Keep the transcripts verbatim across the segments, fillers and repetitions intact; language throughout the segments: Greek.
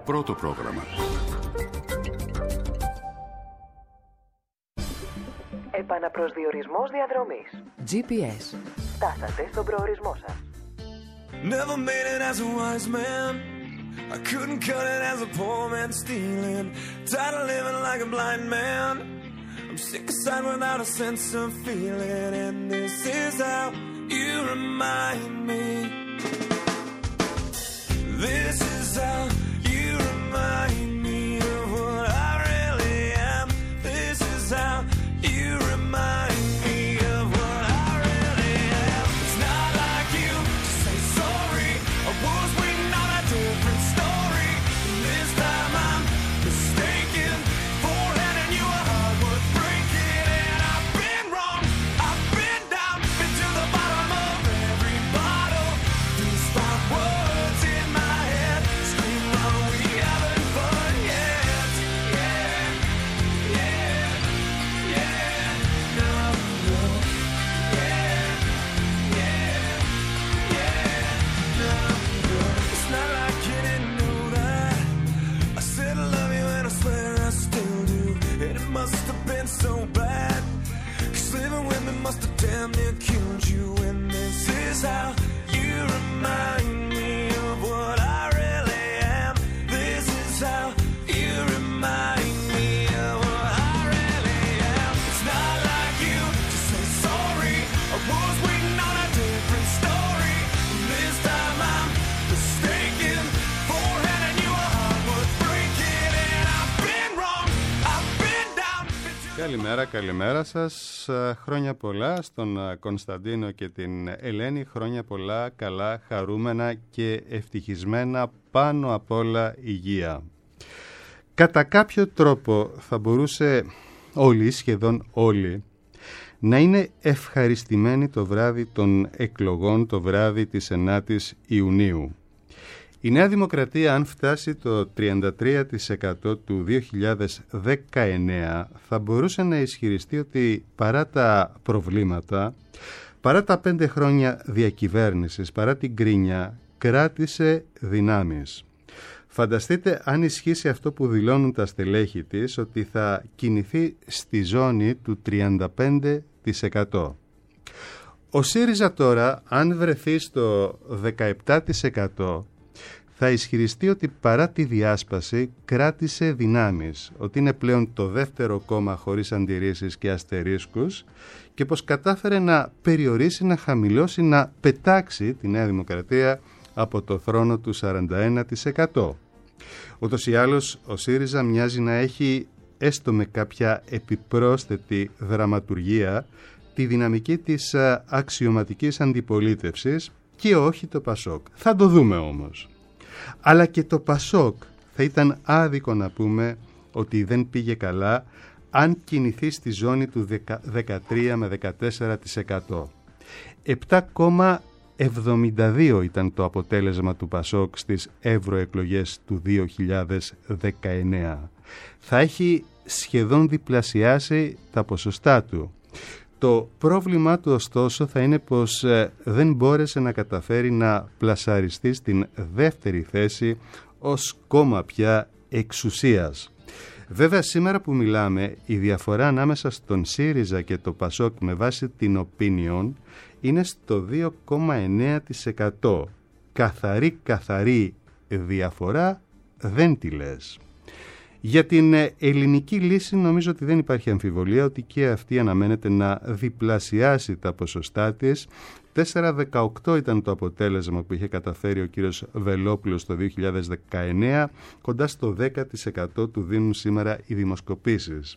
Πρώτο πρόγραμμα. Επαναπροσδιορισμός διαδρομής. τζι πι ες. Φτάσατε στον προορισμό σας. Never made it as a wise man. I couldn't cut it as a poor man stealing. Tired of living like a blind man. I'm sick aside without a sense of feeling. And this is how you remind me. This is how you remind me of what I really am. This is how you remind me of what I really am. It's not like you to say sorry. I was waiting on a different story. And this time I'm mistaken for handing you a heart worth breaking. And I've been wrong, I've been down, been to the bottom of every bottle. These five words in my head scream, are we having fun yet? Yeah, yeah, yeah, no, no, yeah, yeah, yeah, no, no. It's not like you didn't know that. I said I love you and I swear I still do. And it must have been so bad, 'cause living with me must have damn near killed you. And this is how you remind me of what I really am. This is how you remind me of what I really am. It's not like you to say sorry. I was waiting on a different story. And this time I'm mistaken for handing you a heart worth breaking. And I've been wrong, I've been down, been to... Καλημέρα, καλημέρα σας. Χρόνια πολλά στον Κωνσταντίνο και την Ελένη. Χρόνια πολλά, καλά, χαρούμενα και ευτυχισμένα, πάνω απ' όλα υγεία. Κατά κάποιο τρόπο θα μπορούσε όλοι, σχεδόν όλοι, να είναι ευχαριστημένοι το βράδυ των εκλογών, το βράδυ της ενάτης Ιουνίου. Η Νέα Δημοκρατία, αν φτάσει το τριάντα τρία τοις εκατό του δύο χιλιάδες δεκαεννέα, θα μπορούσε να ισχυριστεί ότι παρά τα προβλήματα, παρά τα πέντε χρόνια διακυβέρνησης, παρά την κρίνια, κράτησε δυνάμεις. Φανταστείτε αν ισχύσει αυτό που δηλώνουν τα στελέχη της, ότι θα κινηθεί στη ζώνη του τριάντα πέντε τοις εκατό. Ο ΣΥΡΙΖΑ τώρα, αν βρεθεί στο δεκαεπτά τοις εκατό, θα ισχυριστεί ότι παρά τη διάσπαση κράτησε δυνάμεις, ότι είναι πλέον το δεύτερο κόμμα χωρίς αντιρρήσεις και αστερίσκους και πως κατάφερε να περιορίσει, να χαμηλώσει, να πετάξει τη Νέα Δημοκρατία από το θρόνο του σαράντα ένα τοις εκατό. Ούτως ή άλλως ο ΣΥΡΙΖΑ μοιάζει να έχει έστω με κάποια επιπρόσθετη δραματουργία τη δυναμική της αξιωματικής αντιπολίτευσης και όχι το ΠΑΣΟΚ. Θα το δούμε όμως. Αλλά και το ΠΑΣΟΚ θα ήταν άδικο να πούμε ότι δεν πήγε καλά αν κινηθεί στη ζώνη του δεκατρία με δεκατέσσερα τοις εκατό. επτά κόμμα εβδομήντα δύο ήταν το αποτέλεσμα του ΠΑΣΟΚ στις ευρωεκλογές του δύο χιλιάδες δεκαεννέα. Θα έχει σχεδόν διπλασιάσει τα ποσοστά του. Το πρόβλημά του ωστόσο θα είναι πως ε, δεν μπόρεσε να καταφέρει να πλασαριστεί στην δεύτερη θέση ως κόμμα πια εξουσίας. Βέβαια σήμερα που μιλάμε η διαφορά ανάμεσα στον ΣΥΡΙΖΑ και το ΠΑΣΟΚ με βάση την Opinion είναι στο δύο κόμμα εννέα τοις εκατό. Καθαρή καθαρή διαφορά δεν τη λες. Για την ελληνική λύση νομίζω ότι δεν υπάρχει αμφιβολία ότι και αυτή αναμένεται να διπλασιάσει τα ποσοστά της. τέσσερα κόμμα δεκαοκτώ ήταν το αποτέλεσμα που είχε καταφέρει ο κύριος Βελόπουλος το δύο χιλιάδες δεκαεννέα, κοντά στο δέκα τοις εκατό του δίνουν σήμερα οι δημοσκοπήσεις.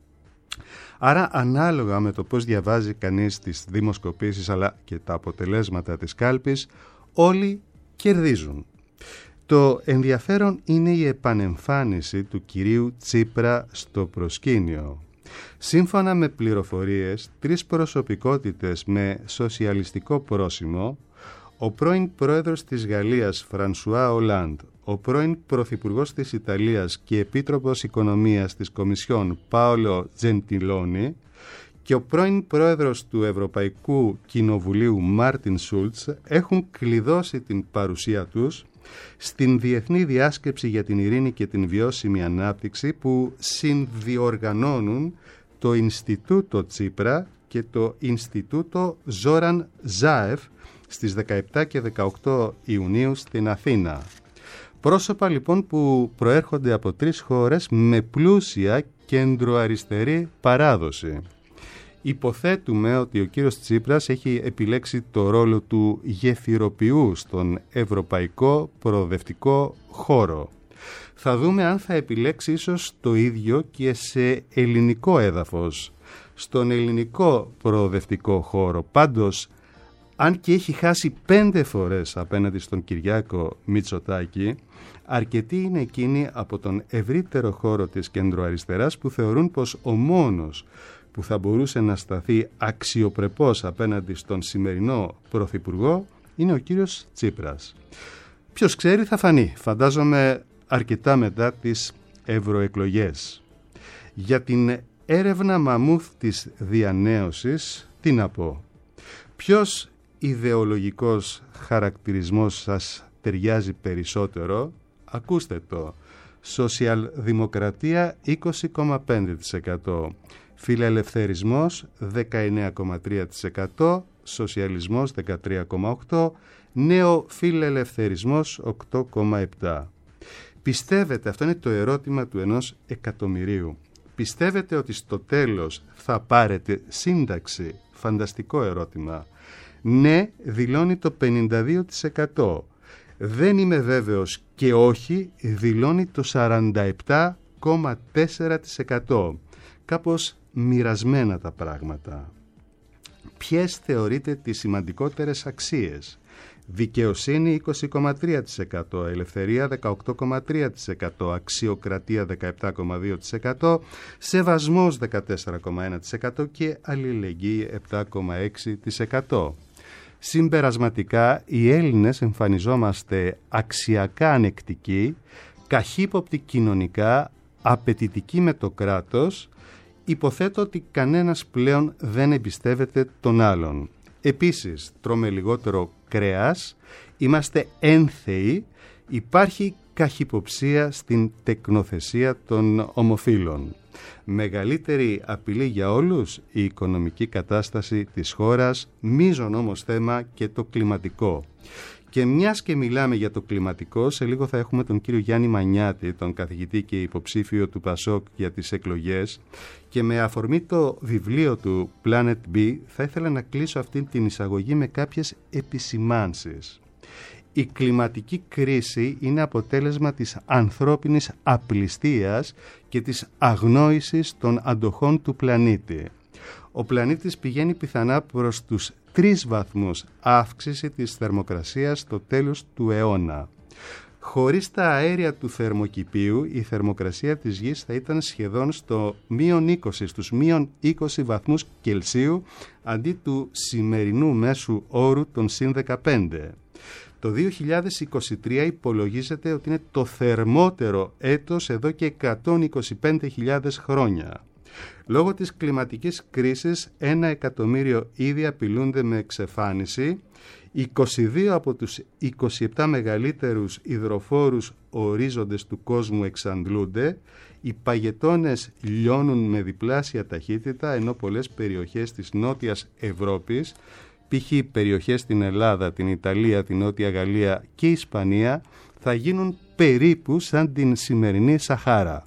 Άρα ανάλογα με το πώς διαβάζει κανείς τις δημοσκοπήσεις αλλά και τα αποτελέσματα της κάλπης, όλοι κερδίζουν. Το ενδιαφέρον είναι η επανεμφάνιση του κυρίου Τσίπρα στο προσκήνιο. Σύμφωνα με πληροφορίες, τρεις προσωπικότητες με σοσιαλιστικό πρόσημο, ο πρώην πρόεδρος της Γαλλίας Φρανσουά Ολάντ, ο πρώην πρωθυπουργός της Ιταλίας και επίτροπος οικονομίας της Κομισιόν Πάολο Τζεντιλόνι και ο πρώην πρόεδρος του Ευρωπαϊκού Κοινοβουλίου Μάρτιν Σούλτς έχουν κλειδώσει την παρουσία τους στην Διεθνή Διάσκεψη για την Ειρήνη και την Βιώσιμη Ανάπτυξη που συνδιοργανώνουν το Ινστιτούτο Τσίπρα και το Ινστιτούτο Ζόραν Ζάεφ στις δεκαεπτά και δεκαοκτώ Ιουνίου στην Αθήνα. Πρόσωπα λοιπόν που προέρχονται από τρεις χώρες με πλούσια κεντροαριστερή παράδοση. Υποθέτουμε ότι ο κύριος Τσίπρας έχει επιλέξει το ρόλο του γεφυροποιού στον ευρωπαϊκό προοδευτικό χώρο. Θα δούμε αν θα επιλέξει ίσως το ίδιο και σε ελληνικό έδαφος, στον ελληνικό προοδευτικό χώρο. Πάντως, αν και έχει χάσει πέντε φορές απέναντι στον Κυριάκο Μητσοτάκη, αρκετοί είναι εκείνοι από τον ευρύτερο χώρο της κεντροαριστεράς που θεωρούν πως ο μόνος που θα μπορούσε να σταθεί αξιοπρεπώς απέναντι στον σημερινό πρωθυπουργό είναι ο κύριος Τσίπρας. Ποιος ξέρει, θα φανεί, φαντάζομαι αρκετά μετά τις ευρωεκλογές. Για την έρευνα μαμούθ της διανέωσης, τι να πω. Ποιος ιδεολογικός χαρακτηρισμός σας ταιριάζει περισσότερο? Ακούστε το. Σοσιαλδημοκρατία είκοσι κόμμα πέντε τοις εκατό, φιλελευθερισμός δεκαεννέα κόμμα τρία τοις εκατό, σοσιαλισμός δεκατρία κόμμα οκτώ τοις εκατό, νεοφιλελευθερισμός οκτώ κόμμα επτά τοις εκατό. Πιστεύετε, αυτό είναι το ερώτημα του ενός εκατομμυρίου, πιστεύετε ότι στο τέλος θα πάρετε σύνταξη? Φανταστικό ερώτημα. Ναι, δηλώνει το πενήντα δύο τοις εκατό. Δεν είμαι βέβαιος και όχι, δηλώνει το σαράντα επτά κόμμα τέσσερα τοις εκατό. Κάπως μοιρασμένα τα πράγματα. Ποιες θεωρείτε τις σημαντικότερες αξίες? Δικαιοσύνη είκοσι κόμμα τρία τοις εκατό, ελευθερία δεκαοκτώ κόμμα τρία τοις εκατό, αξιοκρατία δεκαεπτά κόμμα δύο τοις εκατό, σεβασμός δεκατέσσερα κόμμα ένα τοις εκατό και αλληλεγγύη επτά κόμμα έξι τοις εκατό. Συμπερασματικά, οι Έλληνες εμφανιζόμαστε αξιακά ανεκτικοί, καχύποπτοι κοινωνικά, απαιτητικοί με το κράτος. Υποθέτω ότι κανένας πλέον δεν εμπιστεύεται τον άλλον. Επίσης, τρώμε λιγότερο κρέας, είμαστε ένθεοι, υπάρχει καχυποψία στην τεκνοθεσία των ομοφύλων. Μεγαλύτερη απειλή για όλους η οικονομική κατάσταση της χώρας, μείζον όμως θέμα και το κλιματικό. Και μιας και μιλάμε για το κλιματικό, σε λίγο θα έχουμε τον κύριο Γιάννη Μανιάτη, τον καθηγητή και υποψήφιο του Πασόκ για τις εκλογές, και με αφορμή το βιβλίο του Planet B θα ήθελα να κλείσω αυτή την εισαγωγή με κάποιες επισημάνσεις. Η κλιματική κρίση είναι αποτέλεσμα της ανθρώπινης απληστίας και της αγνόησης των αντοχών του πλανήτη. Ο πλανήτης πηγαίνει πιθανά προς τους τρεις βαθμούς αύξηση της θερμοκρασίας στο τέλος του αιώνα. Χωρίς τα αέρια του θερμοκηπίου, η θερμοκρασία της γης θα ήταν σχεδόν στο μείον είκοσι, στους μείον είκοσι βαθμούς Κελσίου, αντί του σημερινού μέσου όρου των συν δεκαπέντε. Το δύο χιλιάδες είκοσι τρία υπολογίζεται ότι είναι το θερμότερο έτος εδώ και εκατόν είκοσι πέντε χιλιάδες χρόνια. Λόγω της κλιματικής κρίσης, ένα εκατομμύριο είδη απειλούνται με εξαφάνιση. είκοσι δύο από τους είκοσι επτά μεγαλύτερους υδροφόρους ορίζοντες του κόσμου εξαντλούνται. Οι παγετώνες λιώνουν με διπλάσια ταχύτητα, ενώ πολλές περιοχές της Νότιας Ευρώπης, π.χ. περιοχές στην Ελλάδα, την Ιταλία, την Νότια Γαλλία και η Ισπανία, θα γίνουν περίπου σαν την σημερινή Σαχάρα.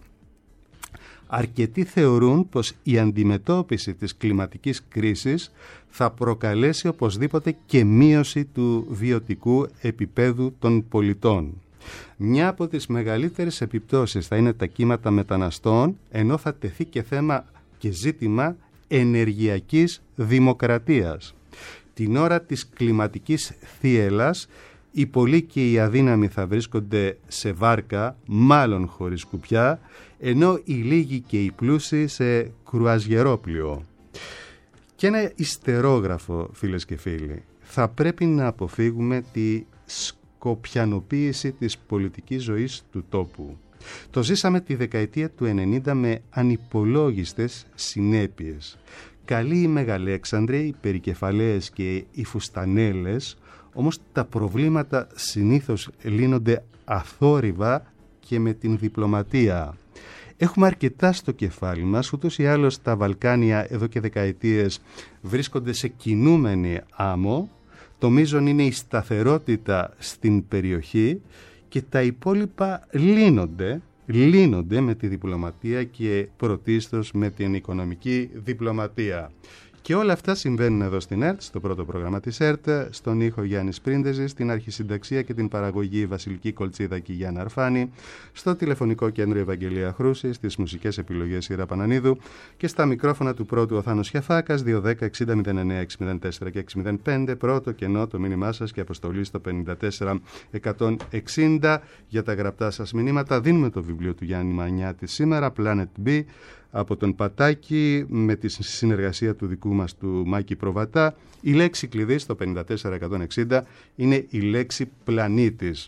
Αρκετοί θεωρούν πως η αντιμετώπιση της κλιματικής κρίσης θα προκαλέσει οπωσδήποτε και μείωση του βιωτικού επίπεδου των πολιτών. Μια από τις μεγαλύτερες επιπτώσεις θα είναι τα κύματα μεταναστών, ενώ θα τεθεί και θέμα και ζήτημα ενεργειακής δημοκρατίας. Την ώρα της κλιματικής θύελλας, οι πολλοί και οι αδύναμοι θα βρίσκονται σε βάρκα, μάλλον χωρίς κουπιά, ενώ οι λίγοι και οι πλούσιοι σε κρουαζιερόπλιο. Και ένα ιστερόγραφο, φίλες και φίλοι, θα πρέπει να αποφύγουμε τη σκοπιανοποίηση της πολιτικής ζωής του τόπου. Το ζήσαμε τη δεκαετία του ενενήντα με ανυπολόγιστες συνέπειες. Καλοί οι Μεγαλέξανδροι, οι περικεφαλαίες και οι φουστανέλες, Όμως τα προβλήματα συνήθως λύνονται αθόρυβα και με την διπλωματία. Έχουμε αρκετά στο κεφάλι μας, ούτως ή άλλως τα Βαλκάνια εδώ και δεκαετίες βρίσκονται σε κινούμενη άμμο. Το μείζον είναι η σταθερότητα στην περιοχή και τα υπόλοιπα λύνονται, λύνονται με τη διπλωματία και πρωτίστως με την οικονομική διπλωματία. Και όλα αυτά συμβαίνουν εδώ στην ΕΡΤ, στο πρώτο πρόγραμμα της ΕΡΤ, στον ήχο Γιάννης Πρίντεζης, στην αρχισυνταξία και την παραγωγή Βασιλική Κολτσίδα και Γιάννα Αρφάνη, στο τηλεφωνικό κέντρο Ευαγγελία Χρούση, στις μουσικές επιλογές Ήρα Πανανίδου και στα μικρόφωνα του πρώτου ο Θάνος Χιαφάκας, δύο ένα μηδέν εξήντα μηδέν εννέα εξήντα τέσσερα και έξι μηδέν πέντε, πρώτο κενό το μήνυμά σας και αποστολή στο πενήντα τέσσερα εκατόν εξήντα. Για τα γραπτά σας μηνύματα δίνουμε το βιβλίο του Γιάννη Μανιάτη σήμερα, Planet B, από τον Πατάκη, με τη συνεργασία του δικού μας του Μάκη Προβατά. Η λέξη κλειδί στο πενήντα τέσσερα εκατόν εξήντα είναι η λέξη πλανήτης.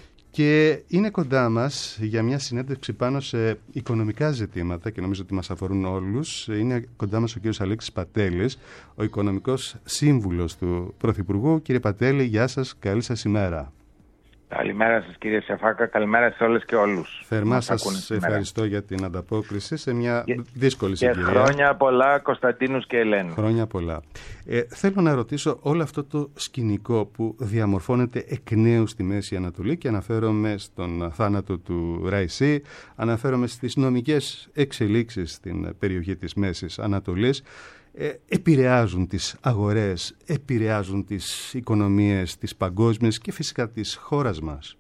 Και είναι κοντά μας για μια συνέντευξη πάνω σε οικονομικά ζητήματα και νομίζω ότι μας αφορούν όλους. Είναι κοντά μας ο κύριος Αλέξης Πατέλης, ο οικονομικός σύμβουλος του Πρωθυπουργού. Κύριε Πατέλη, γεια σας, καλή σας ημέρα. Καλημέρα σας κύριε Σεφάκα, καλημέρα σε όλες και όλους. Θερμά σας ευχαριστώ για την ανταπόκριση σε μια και, δύσκολη συγκυρία. Και χρόνια πολλά Κωνσταντίνους και Ελένη. Χρόνια πολλά. Ε, θέλω να ρωτήσω όλο αυτό το σκηνικό που διαμορφώνεται εκ νέου στη Μέση Ανατολή και αναφέρομαι στον θάνατο του Ραϊσί, αναφέρομαι στις νομικές εξελίξεις στην περιοχή της Μέσης Ανατολής. Ε, επηρεάζουν τις αγορές, επηρεάζουν τις οικονομίες, τις παγκόσμιες και φυσικά της χώρας μας.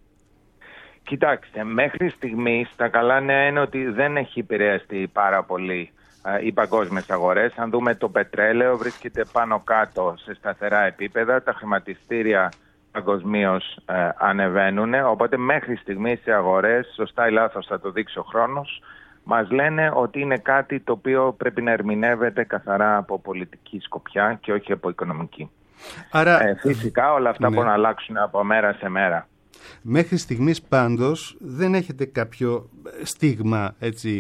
Κοιτάξτε, μέχρι στιγμής τα καλά νέα είναι ότι δεν έχει επηρεαστεί πάρα πολύ ε, οι παγκόσμιες αγορές. Αν δούμε το πετρέλαιο βρίσκεται πάνω κάτω σε σταθερά επίπεδα, τα χρηματιστήρια παγκοσμίως ε, ανεβαίνουν, οπότε μέχρι στιγμής οι αγορές, σωστά ή λάθος θα το δείξει ο χρόνος, μας λένε ότι είναι κάτι το οποίο πρέπει να ερμηνεύεται καθαρά από πολιτική σκοπιά και όχι από οικονομική. Άρα, ε, φυσικά όλα αυτά ναι. μπορούν να αλλάξουν από μέρα σε μέρα. Μέχρι στιγμής πάντως δεν έχετε κάποιο στίγμα έτσι,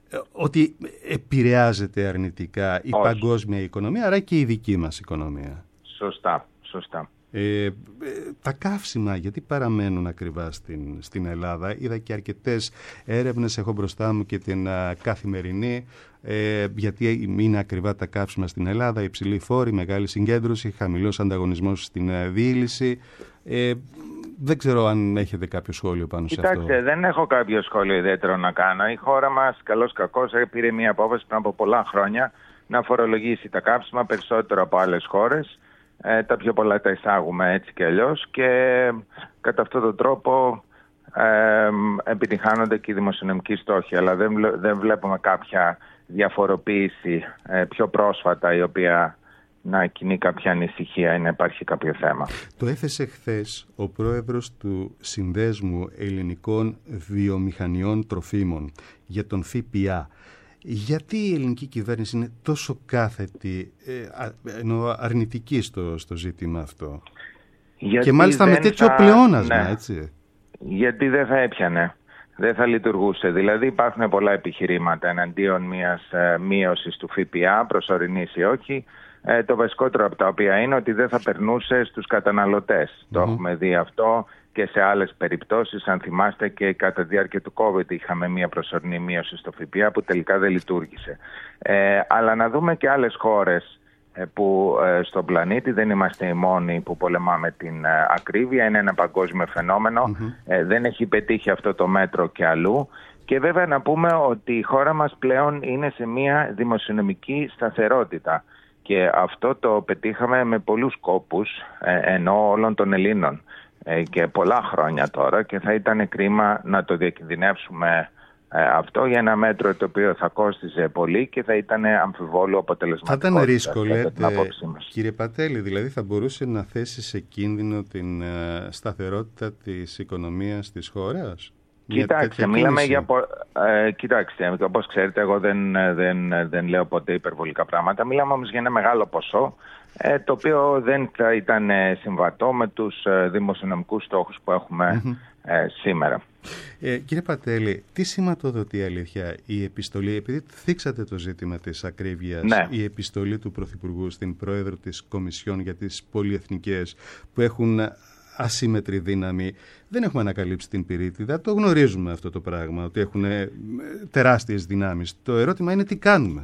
ότι επηρεάζεται αρνητικά η όχι. παγκόσμια οικονομία, άρα και η δική μας οικονομία. Σωστά, σωστά. Ε, ε, τα καύσιμα γιατί παραμένουν ακριβά στην, στην Ελλάδα? Είδα και αρκετές έρευνες, έχω μπροστά μου και την α, καθημερινή, ε, γιατί είναι ακριβά τα καύσιμα στην Ελλάδα, υψηλή φόρη, μεγάλη συγκέντρωση, χαμηλός ανταγωνισμός στην α, διήλυση. Ε, δεν ξέρω αν έχετε κάποιο σχόλιο πάνω Κοιτάξτε, σε αυτό. Δεν έχω κάποιο σχόλιο ιδιαίτερο να κάνω. Η χώρα μας, καλώς κακώς, πήρε μια απόφαση πριν από πολλά χρόνια να φορολογήσει τα καύσιμα περισσότερο από άλλες χώρες. Ε, τα πιο πολλά τα εισάγουμε έτσι και αλλιώς και κατά αυτόν τον τρόπο ε, επιτυχάνονται και οι δημοσιονομικοί στόχοι, αλλά δεν, δεν βλέπουμε κάποια διαφοροποίηση ε, πιο πρόσφατα η οποία να κινεί κάποια ανησυχία ή να υπάρχει κάποιο θέμα. Το έθεσε χθες ο πρόεδρος του Συνδέσμου Ελληνικών Βιομηχανιών Τροφίμων για τον ΦΠΑ. Γιατί η ελληνική κυβέρνηση είναι τόσο κάθετη, ε, ενώ αρνητική στο, στο ζήτημα αυτό? Γιατί και μάλιστα με τέτοιο θα... πλεόνασμα, ναι. έτσι. Γιατί δεν θα έπιανε, δεν θα λειτουργούσε. Δηλαδή υπάρχουν πολλά επιχειρήματα εναντίον μιας ε, μείωσης του ΦΠΑ, προσωρινής ή όχι. Ε, το βασικότερο από τα οποία είναι ότι δεν θα περνούσε στους καταναλωτές. Mm-hmm. Το έχουμε δει αυτό και σε άλλες περιπτώσεις. Αν θυμάστε και κατά τη διάρκεια του COVID είχαμε μια προσωρινή μείωση στο ΦΠΑ που τελικά δεν λειτουργήσε. Ε, αλλά να δούμε και άλλες χώρες ε, που ε, στον πλανήτη, δεν είμαστε οι μόνοι που πολεμάμε την ε, ακρίβεια. Είναι ένα παγκόσμιο φαινόμενο. Mm-hmm. Ε, δεν έχει πετύχει αυτό το μέτρο και αλλού. Και βέβαια να πούμε ότι η χώρα μας πλέον είναι σε μια δημοσιονομική σταθερότητα. Και αυτό το πετύχαμε με πολλούς κόπους, ε, ενώ όλων των Ελλήνων ε, και πολλά χρόνια τώρα, και θα ήταν κρίμα να το διακινδυνεύσουμε ε, αυτό για ένα μέτρο το οποίο θα κόστιζε πολύ και θα ήταν αμφιβόλου αποτελεσματικό. Θα ήταν ρίσκο, λέτε, κύριε Πατέλη, δηλαδή θα μπορούσε να θέσει σε κίνδυνο την ε, σταθερότητα της οικονομίας της χώρας Κοιτάξτε, μιλάμε για. Ε, κοιτάξτε, όπως ξέρετε, εγώ δεν, δεν, δεν λέω ποτέ υπερβολικά πράγματα. Μιλάμε όμως για ένα μεγάλο ποσό, ε, το οποίο δεν θα ήταν συμβατό με τους ε, δημοσιονομικούς στόχους που έχουμε mm-hmm. ε, σήμερα. Ε, κύριε Πατέλη, τι σηματοδοτεί αλήθεια η επιστολή, επειδή θίξατε το ζήτημα της ακρίβειας, ναι. η επιστολή του Πρωθυπουργού στην Πρόεδρο της Κομισιόν για τις πολυεθνικές που έχουν ασύμμετρη δύναμη. Δεν έχουμε ανακαλύψει την πυρίτιδα, το γνωρίζουμε αυτό το πράγμα, ότι έχουν τεράστιες δυνάμεις. Το ερώτημα είναι τι κάνουμε.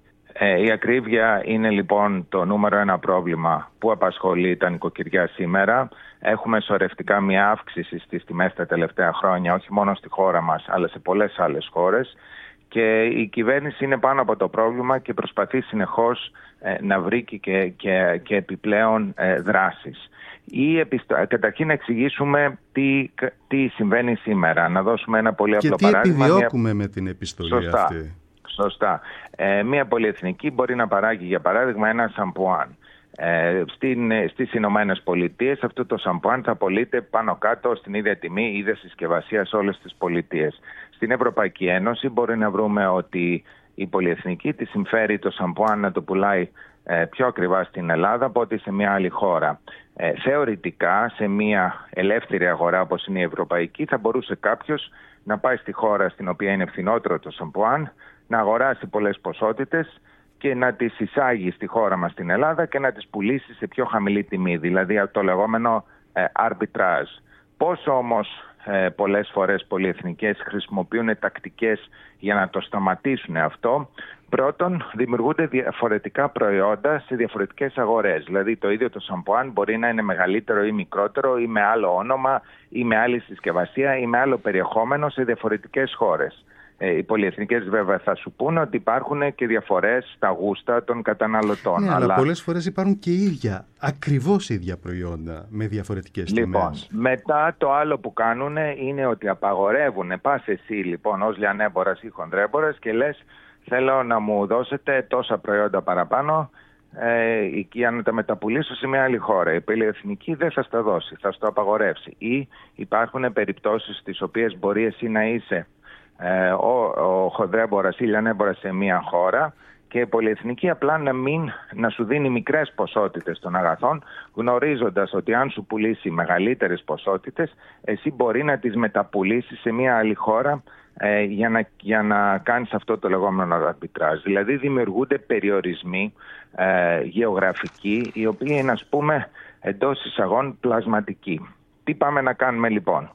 Ε, η ακρίβεια είναι λοιπόν το νούμερο ένα πρόβλημα που απασχολεί τα νοικοκυριά σήμερα. Έχουμε σωρευτικά μια αύξηση στις τιμές τα τελευταία χρόνια, όχι μόνο στη χώρα μας, αλλά σε πολλές άλλες χώρες. Και η κυβέρνηση είναι πάνω από το πρόβλημα και προσπαθεί συνεχώς ε, να βρει και, και, και επιπλέον ε, δράσεις. Ή επιστο... Καταρχήν να εξηγήσουμε τι, τι συμβαίνει σήμερα. Να δώσουμε ένα πολύ απλό παράδειγμα. Και τι επιδιώκουμε μια... με την επιστολή Σωστά. αυτή. Σωστά. Ε, μια πολυεθνική μπορεί να παράγει, για παράδειγμα, ένα σαμπουάν. Ε, στην, στις Ηνωμένες Πολιτείες αυτό το σαμπουάν θα πωλείται πάνω κάτω στην ίδια τιμή, ίδια συσκευασία σε όλες τις πολιτείες. Στην Ευρωπαϊκή Ένωση μπορεί να βρούμε ότι η πολυεθνική της συμφέρει το σαμπουάν να το πουλάει ε, πιο ακριβά στην Ελλάδα από ότι σε μια άλλη χώρα. Ε, θεωρητικά, σε μια ελεύθερη αγορά όπως είναι η Ευρωπαϊκή, θα μπορούσε κάποιος να πάει στη χώρα στην οποία είναι φθηνότερο το σαμπουάν, να αγοράσει πολλές ποσότητες και να τις εισάγει στη χώρα μας στην Ελλάδα και να τις πουλήσει σε πιο χαμηλή τιμή, δηλαδή το λεγόμενο ε, arbitrage. Πώς όμως ε, πολλές φορές πολυεθνικές χρησιμοποιούν τακτικές για να το σταματήσουν αυτό? Πρώτον, δημιουργούνται διαφορετικά προϊόντα σε διαφορετικές αγορές. Δηλαδή το ίδιο το σαμπουάν μπορεί να είναι μεγαλύτερο ή μικρότερο ή με άλλο όνομα ή με άλλη συσκευασία ή με άλλο περιεχόμενο σε διαφορετικές χώρες. Ε, οι πολυεθνικές βέβαια θα σου πούνε ότι υπάρχουν και διαφορές στα γούστα των καταναλωτών. Ναι, αλλά, αλλά πολλές φορές υπάρχουν και ίδια, ακριβώς ίδια προϊόντα με διαφορετικές τιμές. Λοιπόν, μετά το άλλο που κάνουν είναι ότι απαγορεύουν. Πας εσύ λοιπόν ως λιανέμπορας ή χονδρέμπορας και λες θέλω να μου δώσετε τόσα προϊόντα παραπάνω ε, για να τα μεταπουλήσω σε μια άλλη χώρα. Η πολυεθνική δεν θα στα δώσει, θα στο απαγορεύσει. Ή υπάρχουν περιπτώσεις στις οποίες μπορεί εσύ να είσαι Ε, ο, ο χονδρέμπορας ή λιανέμπορας σε μία χώρα και η πολυεθνική απλά να, μην, να σου δίνει μικρές ποσότητες των αγαθών, γνωρίζοντας ότι αν σου πουλήσει μεγαλύτερες ποσότητες, εσύ μπορεί να τις μεταπουλήσεις σε μία άλλη χώρα ε, για, να, για να κάνεις αυτό το λεγόμενο αρμπιτράζ. Δηλαδή δημιουργούνται περιορισμοί ε, γεωγραφικοί, οι οποίοι είναι, ας πούμε, εντός εισαγών πλασματικοί. Τι πάμε να κάνουμε λοιπόν?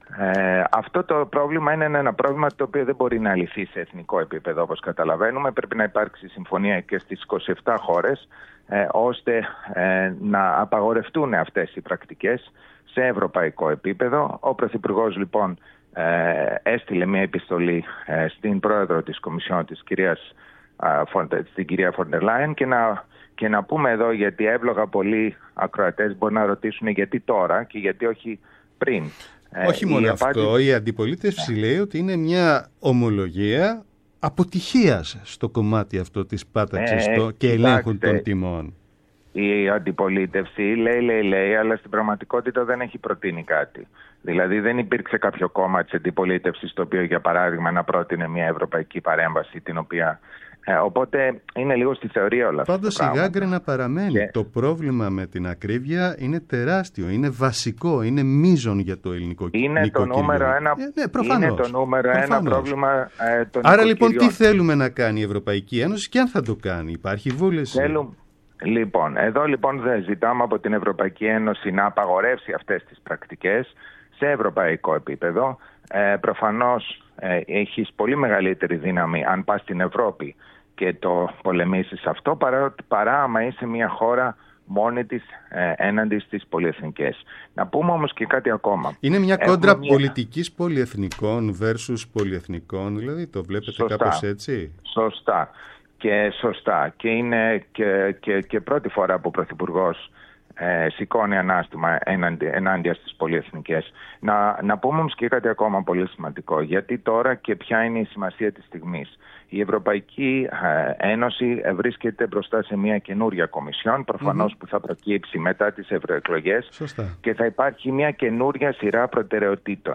Ε, αυτό το πρόβλημα είναι ένα πρόβλημα το οποίο δεν μπορεί να λυθεί σε εθνικό επίπεδο, όπως καταλαβαίνουμε. Πρέπει να υπάρξει συμφωνία και στις είκοσι επτά χώρες ε, ώστε ε, να απαγορευτούν αυτές οι πρακτικές σε ευρωπαϊκό επίπεδο. Ο Πρωθυπουργός λοιπόν ε, έστειλε μια επιστολή ε, στην Πρόεδρο της Κομισιόν, της κυρίας, ε, στην κυρία Φοντερ Λάιεν, και να, και να πούμε εδώ, γιατί εύλογα πολλοί ακροατές μπορεί να ρωτήσουν γιατί τώρα και γιατί όχι πριν. Όχι μόνο η αυτό, απάτη... η αντιπολίτευση ναι. λέει ότι είναι μια ομολογία αποτυχίας στο κομμάτι αυτό της πάταξης ε, το... και ελέγχου των τιμών. Η αντιπολίτευση λέει, λέει, λέει, αλλά στην πραγματικότητα δεν έχει προτείνει κάτι. Δηλαδή δεν υπήρξε κάποιο κόμμα της αντιπολίτευσης το οποίο, για παράδειγμα, να πρότεινε μια ευρωπαϊκή παρέμβαση, την οποία... Ε, οπότε είναι λίγο στη θεωρία όλα αυτά. Πάντως η γάγκρενα παραμένει. Και... Το πρόβλημα με την ακρίβεια είναι τεράστιο, είναι βασικό, είναι μείζον για το ελληνικό κοινό. Είναι το νούμερο ένα, ε, ναι, προφανώς, είναι το νούμερο ένα πρόβλημα ε, των Άρα λοιπόν τι θέλουμε να κάνει η Ευρωπαϊκή Ένωση και αν θα το κάνει? Υπάρχει βούληση? Θέλουμε... Λοιπόν, εδώ λοιπόν δεν ζητάμε από την Ευρωπαϊκή Ένωση να απαγορεύσει αυτές τις πρακτικές σε ευρωπαϊκό επίπεδο. Ε, προφανώς ε, έχεις πολύ μεγαλύτερη δύναμη αν πας στην Ευρώπη και το πολεμήσεις αυτό, παρά, παρά άμα είσαι μια χώρα μόνη της ε, έναντι στις πολυεθνικές. Να πούμε όμως και κάτι ακόμα. Είναι μια κόντρα μια... πολιτικής πολυεθνικών versus πολυεθνικών, δηλαδή το βλέπετε σωστά, κάπως έτσι? Σωστά. Και σωστά. Και είναι και, και, και πρώτη φορά που ο Πρωθυπουργός ε, σηκώνει ανάστημα ενάντια, ενάντια στις πολυεθνικές. Να, να πούμε όμως και κάτι ακόμα πολύ σημαντικό. Γιατί τώρα και ποια είναι η σημασία της στιγμής? Η Ευρωπαϊκή ε, Ένωση βρίσκεται μπροστά σε μια καινούρια κομισιόν, προφανώς mm-hmm. που θα προκύψει μετά τις ευρωεκλογές, και θα υπάρχει μια καινούρια σειρά προτεραιοτήτων.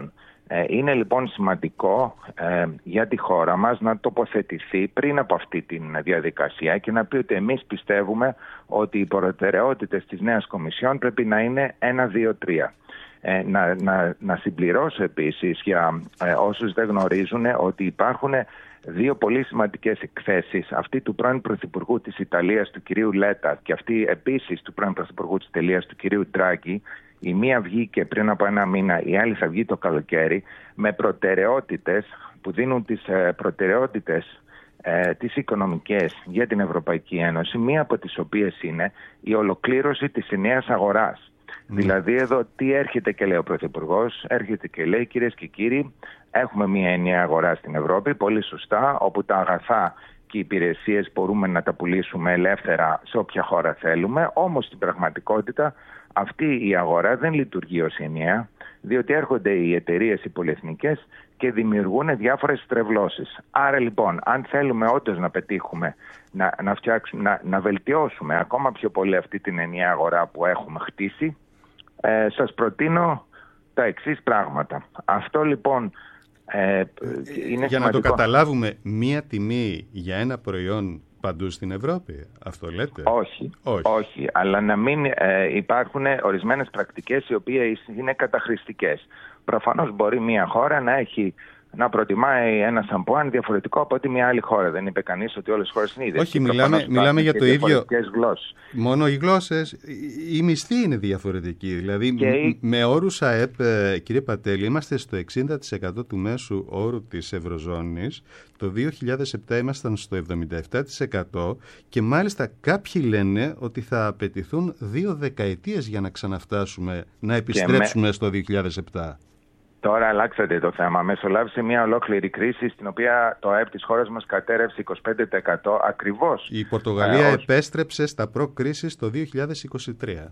Είναι λοιπόν σημαντικό ε, για τη χώρα μας να τοποθετηθεί πριν από αυτή τη διαδικασία και να πει ότι εμείς πιστεύουμε ότι οι προτεραιότητες της νέας Κομισιόν πρέπει να είναι ένα, δύο, τρία. Ε, να, να, να συμπληρώσω επίσης για ε, όσους δεν γνωρίζουν ότι υπάρχουν δύο πολύ σημαντικές εκθέσεις, αυτή του πρώην Πρωθυπουργού της Ιταλίας του κυρίου Λέτα και αυτή επίσης του πρώην Πρωθυπουργού της Ιταλίας του κυρίου Ντράγκη. Η μία βγήκε πριν από ένα μήνα, η άλλη θα βγει το καλοκαίρι, με προτεραιότητες που δίνουν τις προτεραιότητες ε, τις οικονομικές για την Ευρωπαϊκή Ένωση, μία από τις οποίες είναι η ολοκλήρωση της ενιαίας αγοράς. Mm. Δηλαδή εδώ τι έρχεται και λέει ο Πρωθυπουργός, έρχεται και λέει κυρίες και κύριοι, έχουμε μία ενιαία αγορά στην Ευρώπη, πολύ σωστά, όπου τα αγαθά και οι υπηρεσίες μπορούμε να τα πουλήσουμε ελεύθερα σε όποια χώρα θέλουμε, όμως στην πραγματικότητα αυτή η αγορά δεν λειτουργεί ως ενιαία, διότι έρχονται οι εταιρείες οι πολυεθνικές και δημιουργούν διάφορες στρεβλώσεις. Άρα λοιπόν, αν θέλουμε όντως να πετύχουμε, να, να, φτιάξουμε, να, να βελτιώσουμε ακόμα πιο πολύ αυτή την ενιαία αγορά που έχουμε χτίσει, ε, σας προτείνω τα εξής πράγματα. Αυτό λοιπόν ε, είναι για σημαντικό. να το καταλάβουμε, μία τιμή για ένα προϊόν παντού στην Ευρώπη, αυτό λέτε? Όχι, όχι, όχι, αλλά να μην ε, υπάρχουν ορισμένες πρακτικές οι οποίες είναι καταχρηστικές. Προφανώς μπορεί μια χώρα να έχει, να προτιμάει ένα σαμπουάν διαφορετικό από ότι μια άλλη χώρα. Δεν είπε κανείς ότι όλες οι χώρες είναι ίδιες. Όχι, μιλάμε, μιλάμε για το ίδιο. Γλώσσες. Μόνο οι γλώσσες, η μισθή είναι διαφορετική. Δηλαδή, και... με όρους ΑΕΠ, κύριε Πατέλη, είμαστε στο εξήντα τοις εκατό του μέσου όρου της Ευρωζώνης. Το δύο χιλιάδες επτά ήμασταν στο εβδομήντα επτά τοις εκατό και μάλιστα κάποιοι λένε ότι θα απαιτηθούν δύο δεκαετίες για να ξαναφτάσουμε, να επιστρέψουμε με... στο δύο χιλιάδες επτά. Τώρα αλλάξατε το θέμα. Μεσολάβησε μια ολόκληρη κρίση στην οποία το ΑΕΠ της χώρας μας κατέρευσε είκοσι πέντε τοις εκατό ακριβώς. Η Πορτογαλία ε, ως... επέστρεψε στα προ-κρίσης το δύο χιλιάδες είκοσι τρία.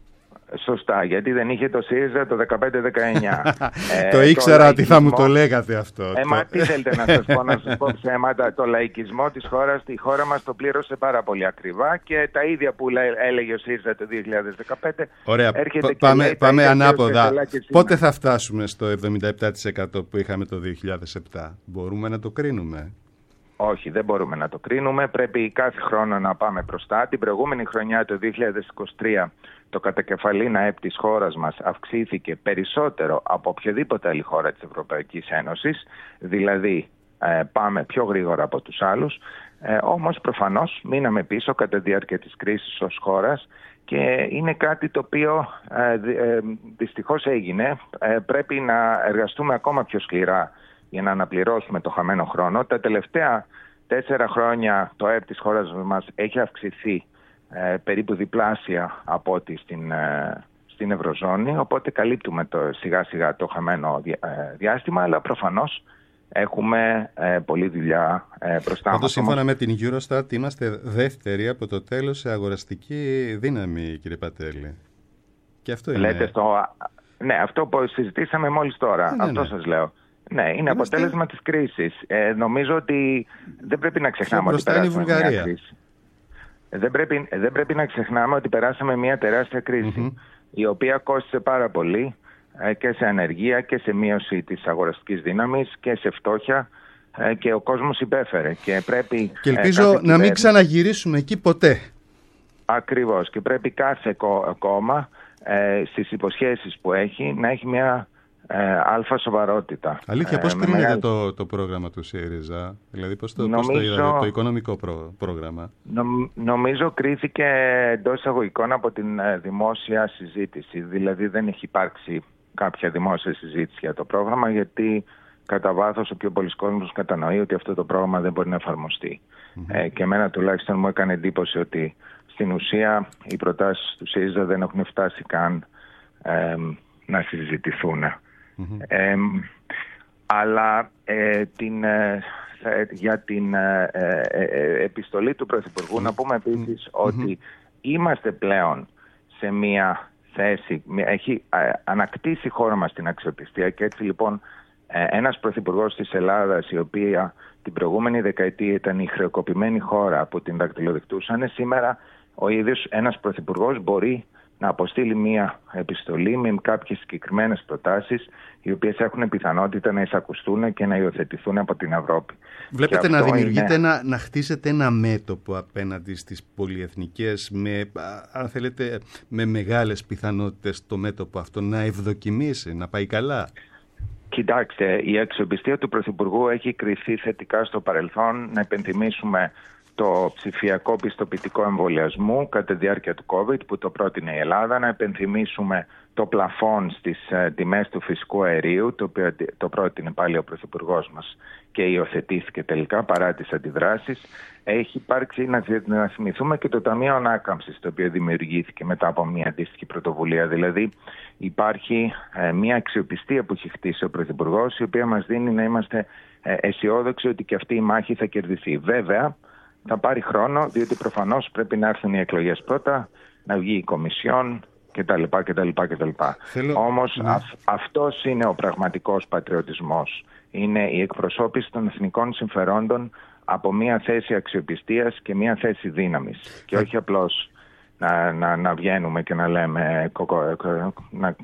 Σωστά, γιατί δεν είχε το ΣΥΡΙΖΑ το δεκαπέντε δεκαεννιά. ε, το ήξερα το ότι λαϊκισμό... θα μου το λέγατε αυτό. Ε, μα τι θέλετε να σας πω, να σας πω ψέματα. Το λαϊκισμό της χώρας, η χώρα μας το πλήρωσε πάρα πολύ ακριβά και τα ίδια που έλεγε ο ΣΥΡΙΖΑ το δύο χιλιάδες δεκαπέντε. Ωραία, έρχεται πάμε, λέει, πάμε ανάποδα. Πότε θα φτάσουμε στο εβδομήντα επτά τοις εκατό που είχαμε το δύο χιλιάδες επτά? Μπορούμε να το κρίνουμε? Όχι, δεν μπορούμε να το κρίνουμε. Πρέπει κάθε χρόνο να πάμε μπροστά. Την προηγούμενη χρονιά, το δύο χιλιάδες είκοσι τρία, το κατακεφαλήν ΑΕΠ της χώρας μας αυξήθηκε περισσότερο από οποιαδήποτε άλλη χώρα της Ευρωπαϊκής Ένωσης. Δηλαδή, ε, πάμε πιο γρήγορα από τους άλλους. Ε, όμως, προφανώς, μείναμε πίσω κατά τη διάρκεια της κρίσης ως χώρας και είναι κάτι το οποίο ε, ε, δυστυχώς έγινε. Ε, πρέπει να εργαστούμε ακόμα πιο σκληρά για να αναπληρώσουμε το χαμένο χρόνο. Τα τελευταία τέσσερα χρόνια το ΑΕΠ της χώρας μας έχει αυξηθεί ε, περίπου διπλάσια από ό,τι στην, ε, στην Ευρωζώνη, οπότε καλύπτουμε το, σιγά σιγά το χαμένο διά, ε, διάστημα, αλλά προφανώς έχουμε ε, πολλή δουλειά ε, μπροστά μας. Πάντως, σύμφωνα με την Eurostat, είμαστε δεύτεροι από το τέλος σε αγοραστική δύναμη, κύριε Πατέλη. Και αυτό είναι... Λέτε στο... Ναι, αυτό που συζητήσαμε μόλις τώρα, ναι, ναι, αυτό ναι. σας λέω. Ναι, είναι Είμαστε... αποτέλεσμα της κρίσης. Ε, νομίζω ότι δεν πρέπει να ξεχνάμε ότι περάσαμε μια κρίση. Δεν πρέπει, δεν πρέπει να ξεχνάμε ότι περάσαμε μια τεράστια κρίση, mm-hmm. η οποία κόστισε πάρα πολύ ε, και σε ανεργία και σε μείωση της αγοραστικής δύναμης και σε φτώχεια ε, και ο κόσμος υπέφερε. Και, πρέπει, και ελπίζω ε, να μην ξαναγυρίσουμε εκεί ποτέ. Ακριβώς. Και πρέπει κάθε κόμμα ε, στις υποσχέσεις που έχει να έχει μια... Ε, αλφα σοβαρότητα. Αλήθεια, πώς ε, κρίνεται μεγάλη... το, το πρόγραμμα του ΣΥΡΙΖΑ? Δηλαδή πώς το, νομίζω, πώς το είδατε, το οικονομικό προ, πρόγραμμα? Νο, νομίζω κρίθηκε εντός εισαγωγικών από την ε, δημόσια συζήτηση. Δηλαδή δεν έχει υπάρξει κάποια δημόσια συζήτηση για το πρόγραμμα, γιατί κατά βάθος ο πιο πολλής κόσμος κατανοεί ότι αυτό το πρόγραμμα δεν μπορεί να εφαρμοστεί. Mm-hmm. Ε, και εμένα τουλάχιστον μου έκανε εντύπωση ότι στην ουσία οι προτάσεις του ΣΥΡΙΖΑ δεν έχουν φτάσει καν ε, να συζητηθούν. Mm-hmm. Ε, αλλά ε, την, ε, για την ε, ε, επιστολή του Πρωθυπουργού mm-hmm. να πούμε επίσης mm-hmm. ότι είμαστε πλέον σε μια θέση, έχει ε, ανακτήσει η χώρα μας την αξιοπιστία και έτσι λοιπόν ε, ένας Πρωθυπουργός της Ελλάδας, η οποία την προηγούμενη δεκαετία ήταν η χρεοκοπημένη χώρα που την δακτυλοδεικτούσαν, σήμερα ο ίδιος ένας Πρωθυπουργός μπορεί να αποστείλει μία επιστολή με κάποιες συγκεκριμένες προτάσεις, οι οποίες έχουν πιθανότητα να εισακουστούν και να υιοθετηθούν από την Ευρώπη. Βλέπετε να δημιουργείτε, είναι... ένα, να χτίσετε ένα μέτωπο απέναντι στις πολυεθνικές, με, αν θέλετε, με μεγάλες πιθανότητες το μέτωπο αυτό να ευδοκιμήσει, να πάει καλά. Κοιτάξτε, η αξιοπιστία του Πρωθυπουργού έχει κριθεί θετικά στο παρελθόν. Να υπενθυμίσουμε το ψηφιακό πιστοποιητικό εμβολιασμού κατά τη διάρκεια του COVID που το πρότεινε η Ελλάδα. Να υπενθυμίσουμε το πλαφόν στις uh, τιμές του φυσικού αερίου, το οποίο το πρότεινε πάλι ο Πρωθυπουργός μας και υιοθετήθηκε τελικά παρά τις αντιδράσεις. Έχει υπάρξει, να, να θυμηθούμε, και το Ταμείο Ανάκαμψης, το οποίο δημιουργήθηκε μετά από μια αντίστοιχη πρωτοβουλία. Δηλαδή υπάρχει ε, μια αξιοπιστία που έχει χτίσει ο Πρωθυπουργός, η οποία μας δίνει να είμαστε ε, αισιόδοξοι ότι και αυτή η μάχη θα κερδιθεί. Βέβαια, θα πάρει χρόνο, διότι προφανώς πρέπει να έρθουν οι εκλογές πρώτα, να βγει η Κομισιόν κτλ. κτλ, κτλ. Θέλω... Όμως ναι. αυ, αυτός είναι ο πραγματικός πατριωτισμός. Είναι η εκπροσώπηση των εθνικών συμφερόντων από μια θέση αξιοπιστίας και μια θέση δύναμης. Και όχι απλώς να, να, να βγαίνουμε και να λέμε κοκο, να,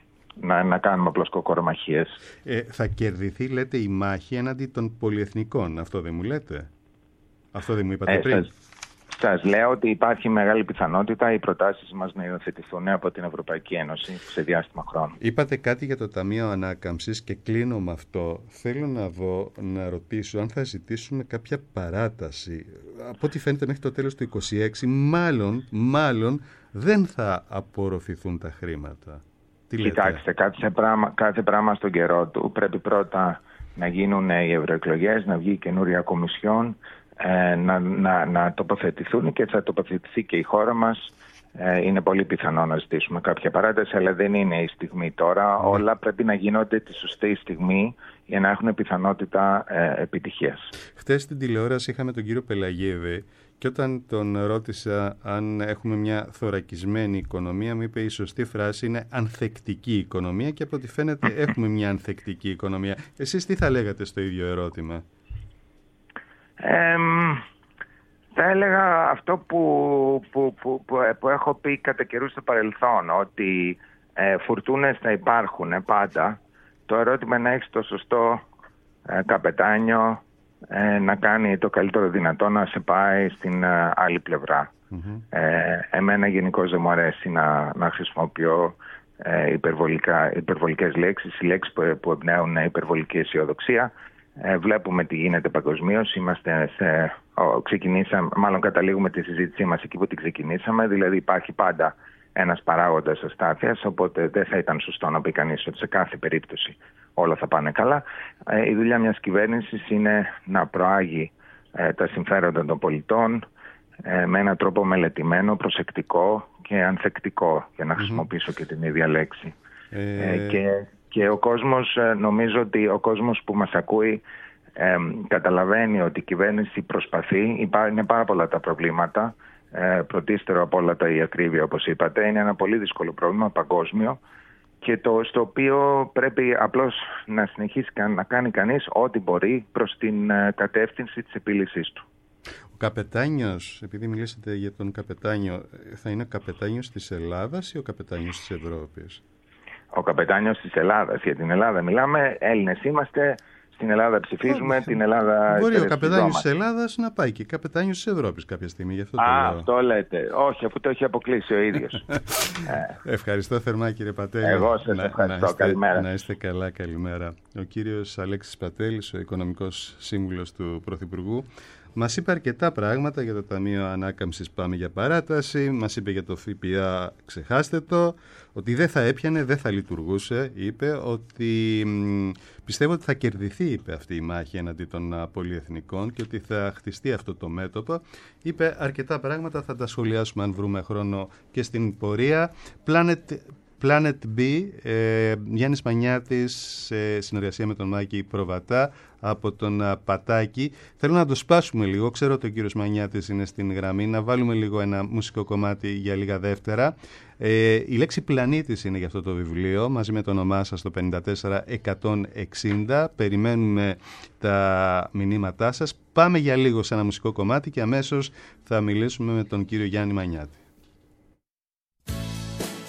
να, να κάνουμε απλώς κοκορομαχίες. Ε, θα κερδιθεί, λέτε, η μάχη έναντι των πολυεθνικών. Αυτό δεν μου λέτε? Αυτό δεν μου είπατε ε, πριν? Σας, σας λέω ότι υπάρχει μεγάλη πιθανότητα οι προτάσεις μας να υιοθετηθούν από την Ευρωπαϊκή Ένωση σε διάστημα χρόνου. Είπατε κάτι για το Ταμείο Ανάκαμψης και κλείνω με αυτό. Θέλω να δω, να ρωτήσω αν θα ζητήσουμε κάποια παράταση. Από ό,τι φαίνεται μέχρι το τέλος του είκοσι έξι μάλλον, μάλλον δεν θα απορροφηθούν τα χρήματα. Τι λέτε? Κοιτάξτε, κάθε πράγμα, κάθε πράγμα στον καιρό του. Πρέπει πρώτα να γίνουν οι ευρωεκλογές, να βγει η καινούρια Κομισιόν, Να, να, να τοποθετηθούν και θα τοποθετηθεί και η χώρα μας. Ε, είναι πολύ πιθανό να ζητήσουμε κάποια παράταση, αλλά δεν είναι η στιγμή τώρα. Mm. Όλα πρέπει να γίνονται τη σωστή στιγμή για να έχουν πιθανότητα ε, επιτυχίας. Χτες στην τηλεόραση είχαμε τον κύριο Πελαγίδη και όταν τον ρώτησα αν έχουμε μια θωρακισμένη οικονομία, μου είπε η σωστή φράση είναι ανθεκτική οικονομία και από ό,τι φαίνεται έχουμε μια ανθεκτική οικονομία. Εσείς τι θα λέγατε στο ίδιο ερώτημα? Ε, θα έλεγα αυτό που, που, που, που, που έχω πει κατά καιρούς στο παρελθόν, ότι ε, φουρτούνες θα υπάρχουν πάντα. Το ερώτημα είναι να έχεις το σωστό ε, καπετάνιο, ε, να κάνει το καλύτερο δυνατό να σε πάει στην ε, άλλη πλευρά. Mm-hmm. Ε, εμένα γενικώς δεν μου αρέσει να, να χρησιμοποιώ ε, υπερβολικά, υπερβολικές λέξεις, οι λέξεις που, που εμπνέουν υπερβολική αισιοδοξία. Ε, βλέπουμε τι γίνεται παγκοσμίως. Είμαστε σε, ο, ξεκινήσαμε, μάλλον καταλήγουμε τη συζήτησή μας εκεί που την ξεκινήσαμε. Δηλαδή υπάρχει πάντα ένας παράγοντας αστάθειας, οπότε δεν θα ήταν σωστό να πει κανείς ότι σε κάθε περίπτωση όλα θα πάνε καλά. Ε, η δουλειά μιας κυβέρνησης είναι να προάγει ε, τα συμφέροντα των πολιτών ε, με έναν τρόπο μελετημένο, προσεκτικό και ανθεκτικό, για να χρησιμοποιήσω mm-hmm. και την ίδια λέξη. Ε... Ε, και... Και ο κόσμος, νομίζω ότι ο κόσμος που μας ακούει ε, καταλαβαίνει ότι η κυβέρνηση προσπαθεί. Είναι πάρα πολλά τα προβλήματα. Ε, πρωτίστερο από όλα τα η ακρίβεια, όπως είπατε. Είναι ένα πολύ δύσκολο πρόβλημα παγκόσμιο και το, στο οποίο πρέπει απλώς να συνεχίσει να κάνει κανείς ό,τι μπορεί προς την κατεύθυνση της επίλυσης του. Ο καπετάνιος, επειδή μιλήσατε για τον καπετάνιο, θα είναι ο καπετάνιος της Ελλάδας ή ο καπετάνιος της Ευρώπης? Ο καπετάνιος της Ελλάδας. Για την Ελλάδα μιλάμε, Έλληνες είμαστε, στην Ελλάδα ψηφίζουμε, oh, την Ελλάδα... Μπορεί ο καπετάνιος της Ελλάδας να πάει και καπετάνιος της Ευρώπης κάποια στιγμή. Γι' αυτό το Α, λέω. Αυτό λέτε. Όχι, αφού το έχει αποκλείσει ο ίδιος. Ευχαριστώ θερμά, κύριε Πατέλη. Εγώ σας να, ευχαριστώ. Να είστε, καλημέρα. Να είστε καλά, καλημέρα. Ο κύριος Αλέξης Πατέλης, ο οικονομικός σύμβουλος του Πρωθυπουργού, μας είπε αρκετά πράγματα για το Ταμείο Ανάκαμψης, πάμε για παράταση. Μας είπε για το ΦΠΑ, ξεχάστε το. Ότι δεν θα έπιανε, δεν θα λειτουργούσε. Είπε ότι μ, πιστεύω ότι θα κερδιθεί, είπε, αυτή η μάχη εναντί των α, πολυεθνικών και ότι θα χτιστεί αυτό το μέτωπο. Είπε αρκετά πράγματα, θα τα σχολιάσουμε αν βρούμε χρόνο και στην πορεία. Planet, Planet B, ε, Γιάννης Μανιάτης, σε συνεργασία με τον Μάκη Προβατά από τον α, Πατάκη. Θέλω να το σπάσουμε λίγο, ξέρω ότι ο κύριος Μανιάτης είναι στην γραμμή, να βάλουμε λίγο ένα μουσικό κομμάτι για λίγα δεύτερα. Ε, η λέξη πλανήτης είναι για αυτό το βιβλίο, μαζί με το όνομά σας στο πέντε τέσσερα εκατόν εξήντα. Περιμένουμε τα μηνύματά σας. Πάμε για λίγο σε ένα μουσικό κομμάτι και αμέσως θα μιλήσουμε με τον κύριο Γιάννη Μανιάτη.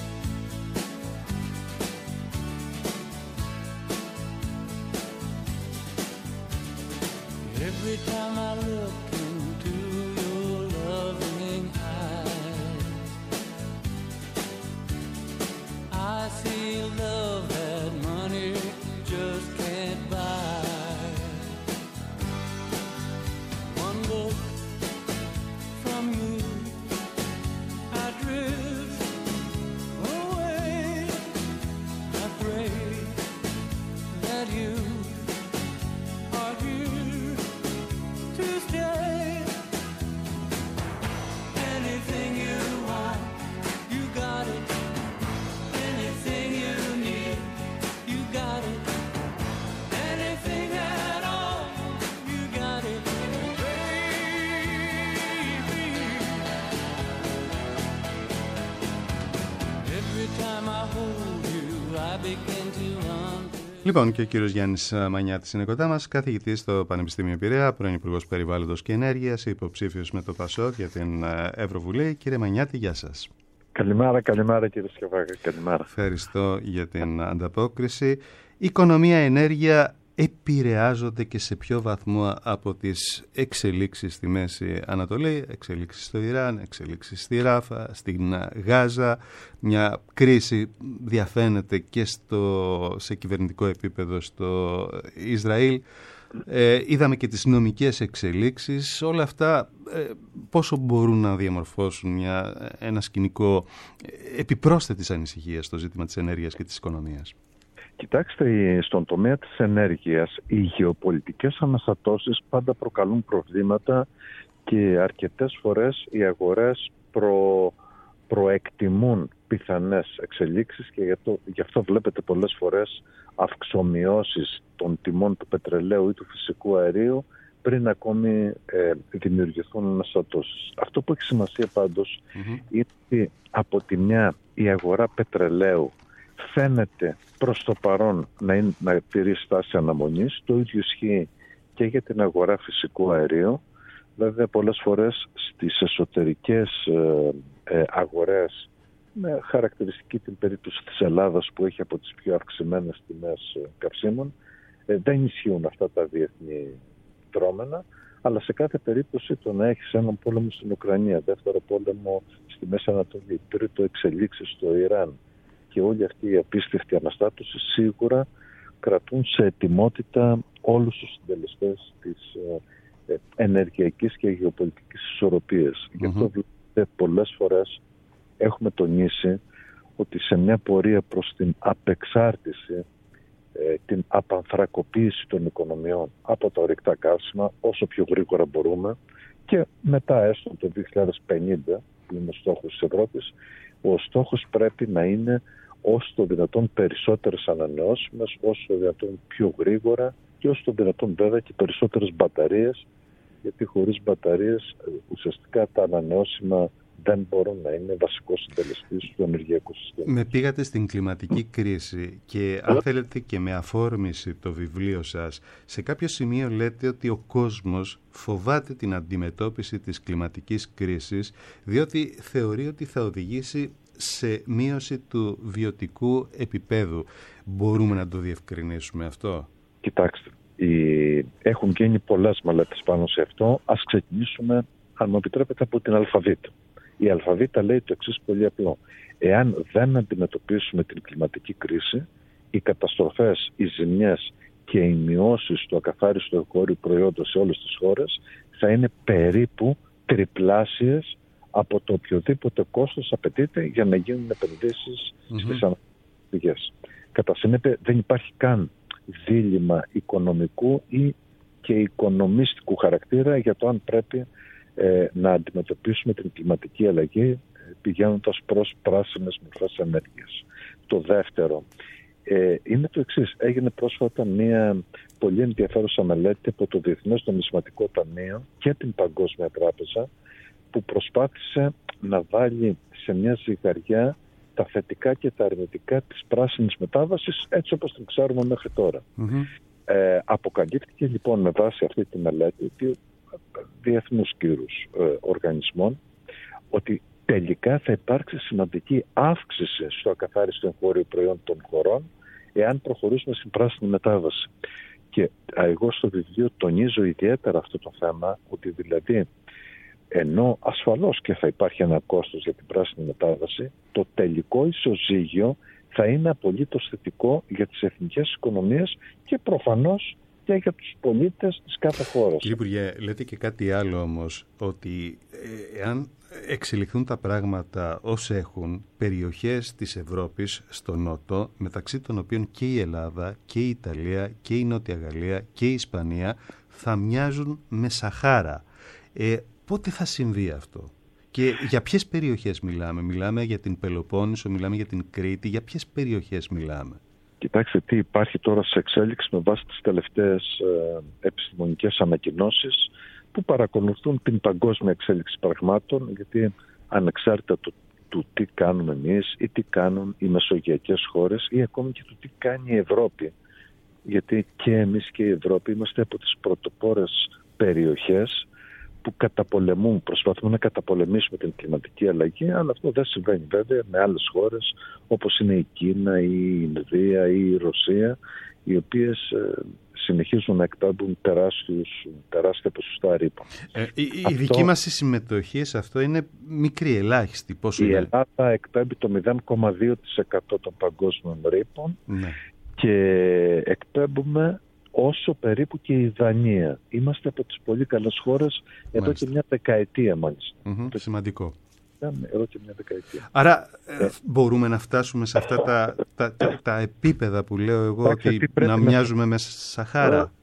Every time I look into your loving eyes, I see love that money just can't buy. One look from you, I drift away. I pray that you are here to stay. Anything you want, you got it. Anything you need, you got it. Anything at all, you got it, baby. Every time I hold you, I begin to run. Λοιπόν, και ο κύριος Γιάννης Μανιάτης είναι κοντά μας, καθηγητής στο Πανεπιστήμιο Πειραιά, πρώην Υπουργός Περιβάλλοντος και Ενέργειας, υποψήφιος με το ΠΑΣΟΚ για την Ευρωβουλή. Κύριε Μανιάτη, γεια σας. Καλημέρα, καλημέρα κύριε Σκευάκη, καλημέρα. Ευχαριστώ για την ανταπόκριση. Οικονομία, ενέργεια επηρεάζονται και σε ποιο βαθμό από τις εξελίξεις στη Μέση Ανατολή, εξελίξεις στο Ιράν, εξελίξεις στη Ράφα, στην Γάζα, μια κρίση διαφαίνεται και στο, σε κυβερνητικό επίπεδο στο Ισραήλ. Ε, είδαμε και τις νομικές εξελίξεις. Όλα αυτά ε, πόσο μπορούν να διαμορφώσουν μια, ένα σκηνικό επιπρόσθετης ανησυχίας στο ζήτημα της ενέργειας και της οικονομίας? Κοιτάξτε, στον τομέα της ενέργειας οι γεωπολιτικές αναστατώσεις πάντα προκαλούν προβλήματα και αρκετές φορές οι αγορές προ, προεκτιμούν πιθανές εξελίξεις και γι' αυτό, γι' αυτό βλέπετε πολλές φορές αυξομοιώσεις των τιμών του πετρελαίου ή του φυσικού αερίου πριν ακόμη ε, δημιουργηθούν αναστατώσεις. Αυτό που έχει σημασία πάντως mm-hmm. είναι ότι από τη μια η αγορά πετρελαίου φαίνεται προς το παρόν να, είναι, να τηρεί στάση αναμονής. Το ίδιο ισχύει και για την αγορά φυσικού αερίου. Βέβαια πολλές φορές στις εσωτερικές ε, ε, αγορές, με χαρακτηριστική την περίπτωση της Ελλάδας που έχει από τις πιο αυξημένες τιμές ε, καυσίμων, ε, δεν ισχύουν αυτά τα διεθνή δρόμενα, αλλά σε κάθε περίπτωση το να έχεις έναν πόλεμο στην Ουκρανία, δεύτερο πόλεμο στη Μέση Ανατολή, τρίτο εξελίξεις στο Ιράν και όλη αυτή η απίστευτη αναστάτωση σίγουρα κρατούν σε ετοιμότητα όλους τους συντελεστές της ε, ενεργειακής και γεωπολιτικής ισορροπίας. Mm-hmm. Γι' αυτό βλέπετε πολλές φορές έχουμε τονίσει ότι σε μια πορεία προς την απεξάρτηση, ε, την απανθρακοποίηση των οικονομιών από τα ορυκτά καύσιμα όσο πιο γρήγορα μπορούμε και μετά έστω το δύο χιλιάδες πενήντα που είναι ο στόχος της Ευρώπης, ο στόχος πρέπει να είναι όσο το δυνατόν περισσότερες ανανεώσιμες, όσο το δυνατόν πιο γρήγορα και όσο το δυνατόν βέβαια και περισσότερες μπαταρίες, γιατί χωρίς μπαταρίες ουσιαστικά τα ανανεώσιμα δεν μπορούν να είναι βασικός συντελεστής του ενεργειακού συστήματος. Με πήγατε στην κλιματική κρίση και αν θέλετε και με αφόρμηση το βιβλίο σας, σε κάποιο σημείο λέτε ότι ο κόσμος φοβάται την αντιμετώπιση της κλιματικής κρίσης διότι θεωρεί ότι θα οδηγήσει σε μείωση του βιωτικού επίπεδου. Μπορούμε να το διευκρινίσουμε αυτό? Κοιτάξτε, οι... έχουν γίνει πολλές μελέτες πάνω σε αυτό. Ας ξεκινήσουμε, αν μου επιτρέπετε, από την αλφαβήτα. Η αλφαβήτα λέει το εξής πολύ απλό. Εάν δεν αντιμετωπίσουμε την κλιματική κρίση, οι καταστροφές, οι ζημιές και οι μειώσεις του ακαθάριστου εγχώριου προϊόντος σε όλες τις χώρες θα είναι περίπου τριπλάσιες από το οποιοδήποτε κόστος απαιτείται για να γίνουν επενδύσεις mm-hmm. στις ανανεώσιμες πηγές. Κατά συνέπεια δεν υπάρχει καν δίλημμα οικονομικού ή και οικονομιστικού χαρακτήρα για το αν πρέπει ε, να αντιμετωπίσουμε την κλιματική αλλαγή πηγαίνοντας προς πράσινες μορφές ενέργειας. Το δεύτερο ε, είναι το εξής. Έγινε πρόσφατα μια πολύ ενδιαφέρουσα μελέτη από το Διεθνές Νομισματικό Ταμείο και την Παγκόσμια Τράπεζα που προσπάθησε να βάλει σε μια ζυγαριά τα θετικά και τα αρνητικά της πράσινης μετάβασης έτσι όπως την ξέρουμε μέχρι τώρα. Mm-hmm. Ε, αποκαλύφθηκε λοιπόν με βάση αυτή τη μελέτη διεθνούς κύρους ε, οργανισμών ότι τελικά θα υπάρξει σημαντική αύξηση στο ακαθάριστο εγχώριο προϊόν των χωρών εάν προχωρήσουμε στην πράσινη μετάβαση. Και εγώ στο βιβλίο τονίζω ιδιαίτερα αυτό το θέμα, ότι δηλαδή ενώ ασφαλώς και θα υπάρχει ένα κόστος για την πράσινη μετάβαση, το τελικό ισοζύγιο θα είναι απολύτως θετικό για τις εθνικές οικονομίες και προφανώς και για τους πολίτες της κάθε χώρας. Κύριε Υπουργέ, λέτε και κάτι άλλο όμως, ότι εάν εξελιχθούν τα πράγματα ως έχουν, περιοχές της Ευρώπης στο νότο, μεταξύ των οποίων και η Ελλάδα και η Ιταλία και η Νότια Γαλλία και η Ισπανία θα μοιάζουν με Σαχάρα. Ε, πότε θα συμβεί αυτό? Και για ποιες περιοχές μιλάμε? Μιλάμε για την Πελοπόννησο, μιλάμε για την Κρήτη, για ποιες περιοχές μιλάμε? Κοιτάξτε τι υπάρχει τώρα σε εξέλιξη με βάση τις τελευταίες ε, επιστημονικές ανακοινώσεις που παρακολουθούν την παγκόσμια εξέλιξη πραγμάτων, γιατί ανεξάρτητα του, του τι κάνουμε εμείς ή τι κάνουν οι μεσογειακές χώρες ή ακόμη και του τι κάνει η Ευρώπη, γιατί και εμείς και η Ευρώπη είμαστε από τις πρωτοπόρες περιοχές που καταπολεμούν, προσπαθούμε να καταπολεμήσουμε την κλιματική αλλαγή, αλλά αυτό δεν συμβαίνει βέβαια με άλλες χώρες όπως είναι η Κίνα ή η Ινδία ή η Ρωσία, οι οποίες ε, συνεχίζουν να εκπέμπουν τεράστιους, τεράστια ποσοστά ρήπων. Ε, η, η δική μας συμμετοχή σε αυτό είναι μικρή, ελάχιστη. Πόσο η είναι? Ελλάδα εκπέμπει το μηδέν κόμμα δύο τοις εκατό των παγκόσμιων ρήπων, ναι, και εκπέμπουμε όσο περίπου και η Δανία. Είμαστε από τις πολύ καλές χώρες εδώ μάλιστα. και μια δεκαετία μάλιστα. Mm-hmm, το σημαντικό. Εδώ και μια δεκαετία. Άρα ε, μπορούμε να φτάσουμε σε αυτά τα, τα, τα, τα επίπεδα που λέω εγώ, ότι να μοιάζουμε με Σαχάρα.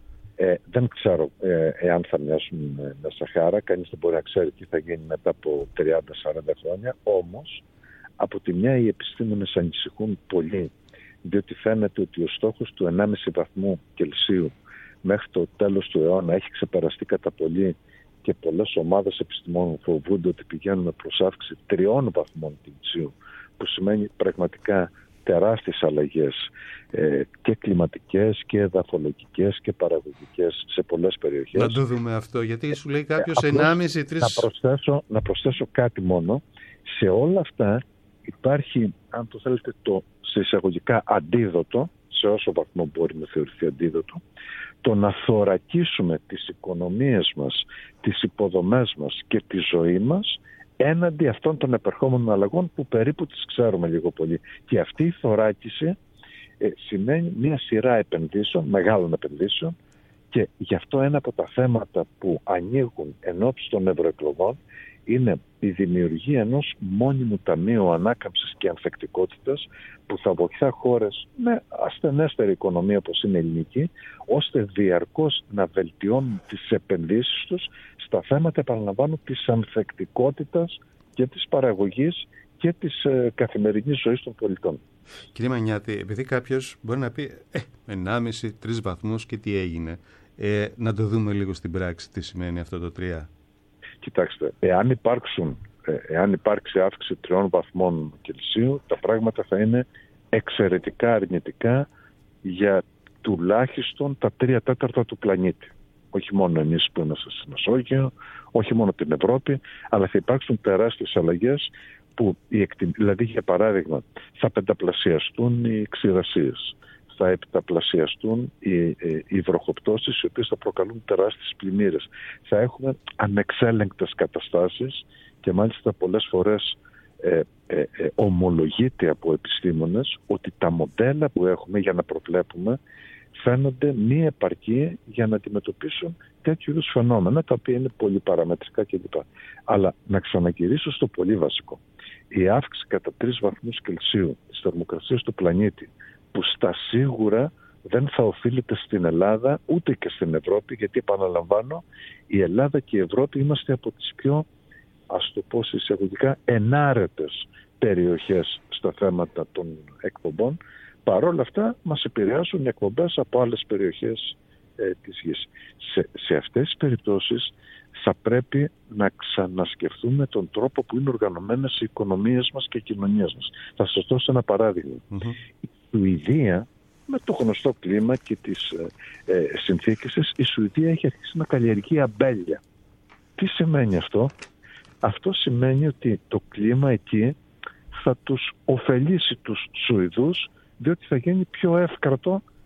Ε, δεν ξέρω ε, εάν θα μοιάσουμε με, με Σαχάρα. Κανείς δεν μπορεί να ξέρει τι θα γίνει μετά από τριάντα με σαράντα χρόνια. Όμως, από τη μια οι επιστήμονες ανησυχούν πολύ, διότι φαίνεται ότι ο στόχος του ενάμιση βαθμού Κελσίου μέχρι το τέλος του αιώνα έχει ξεπεραστεί κατά πολύ και πολλές ομάδες επιστημόνων φοβούνται ότι πηγαίνουμε προς αύξηση τριών βαθμών Κελσίου, που σημαίνει πραγματικά τεράστιες αλλαγές ε, και κλιματικές και εδαφολογικές και παραγωγικές σε πολλές περιοχές. Να το δούμε αυτό, γιατί σου λέει κάποιος ε, ενάμιση τρεις... Να προσθέσω, να προσθέσω κάτι μόνο. Σε όλα αυτά υπάρχει, αν το θέλετε, το σε εισαγωγικά αντίδοτο, σε όσο βαθμό μπορεί να θεωρηθεί αντίδοτο, το να θωρακίσουμε τις οικονομίες μας, τις υποδομές μας και τη ζωή μας έναντι αυτών των επερχόμενων αλλαγών που περίπου τις ξέρουμε λίγο πολύ. Και αυτή η θωράκιση ε, σημαίνει μια σειρά επενδύσεων, μεγάλων επενδύσεων, και γι' αυτό ένα από τα θέματα που ανοίγουν ενώπιση των ευρωεκλογών είναι η δημιουργία ενός μόνιμου ταμείου ανάκαμψης και ανθεκτικότητας που θα βοηθά χώρες με ασθενέστερη οικονομία όπως είναι η ελληνική, ώστε διαρκώς να βελτιώνουν τις επενδύσεις τους στα θέματα, επαναλαμβάνω, της ανθεκτικότητας και της παραγωγής και της ε, καθημερινής ζωής των πολιτών. Κύριε Μανιάτη, επειδή κάποιος μπορεί να πει ε, ενάμιση τρεις βαθμούς και τι έγινε, ε, να το δούμε λίγο στην πράξη τι σημαίνει αυτό το τρία. Κοιτάξτε, εάν, υπάρξουν, εάν υπάρξει αύξηση τριών βαθμών Κελσίου, τα πράγματα θα είναι εξαιρετικά αρνητικά για τουλάχιστον τα τρία τέταρτα του πλανήτη. Όχι μόνο εμείς που είμαστε στη Μεσόγειο, όχι μόνο την Ευρώπη, αλλά θα υπάρξουν τεράστιες αλλαγές που, δηλαδή για παράδειγμα, θα πενταπλασιαστούν οι ξηρασίες, θα επταπλασιαστούν οι, οι βροχοπτώσεις, οι οποίες θα προκαλούν τεράστιες πλημμύρες. Θα έχουμε ανεξέλεγκτες καταστάσεις και μάλιστα πολλές φορές ε, ε, ε, ομολογείται από επιστήμονες ότι τα μοντέλα που έχουμε για να προβλέπουμε φαίνονται μη επαρκή για να αντιμετωπίσουν τέτοιου είδους φαινόμενα, τα οποία είναι πολύ παραμετρικά κλπ. Αλλά να ξαναγυρίσω στο πολύ βασικό. Η αύξηση κατά τρεις βαθμούς Κελσίου της θερμοκρασίας του πλανήτη, που στα σίγουρα δεν θα οφείλεται στην Ελλάδα ούτε και στην Ευρώπη, γιατί επαναλαμβάνω, η Ελλάδα και η Ευρώπη είμαστε από τις πιο, ας το πω εισαγωγικά, ενάρετες περιοχές στα θέματα των εκπομπών. Παρόλα αυτά μας επηρεάζουν οι εκπομπές από άλλες περιοχές ε, της γης. Σε, σε αυτές τις περιπτώσεις θα πρέπει να ξανασκεφτούμε τον τρόπο που είναι οργανωμένες οι οικονομίες μας και οι κοινωνίες μας. Θα σας δώσω ένα παράδειγμα. Mm-hmm. Η Σουηδία, με το γνωστό κλίμα και τις ε, ε, συνθήκες της, η Σουηδία έχει αρχίσει να καλλιεργεί αμπέλια. Τι σημαίνει αυτό? Αυτό σημαίνει ότι το κλίμα εκεί θα τους ωφελήσει τους Σουηδούς, διότι θα γίνει πιο εύκρατο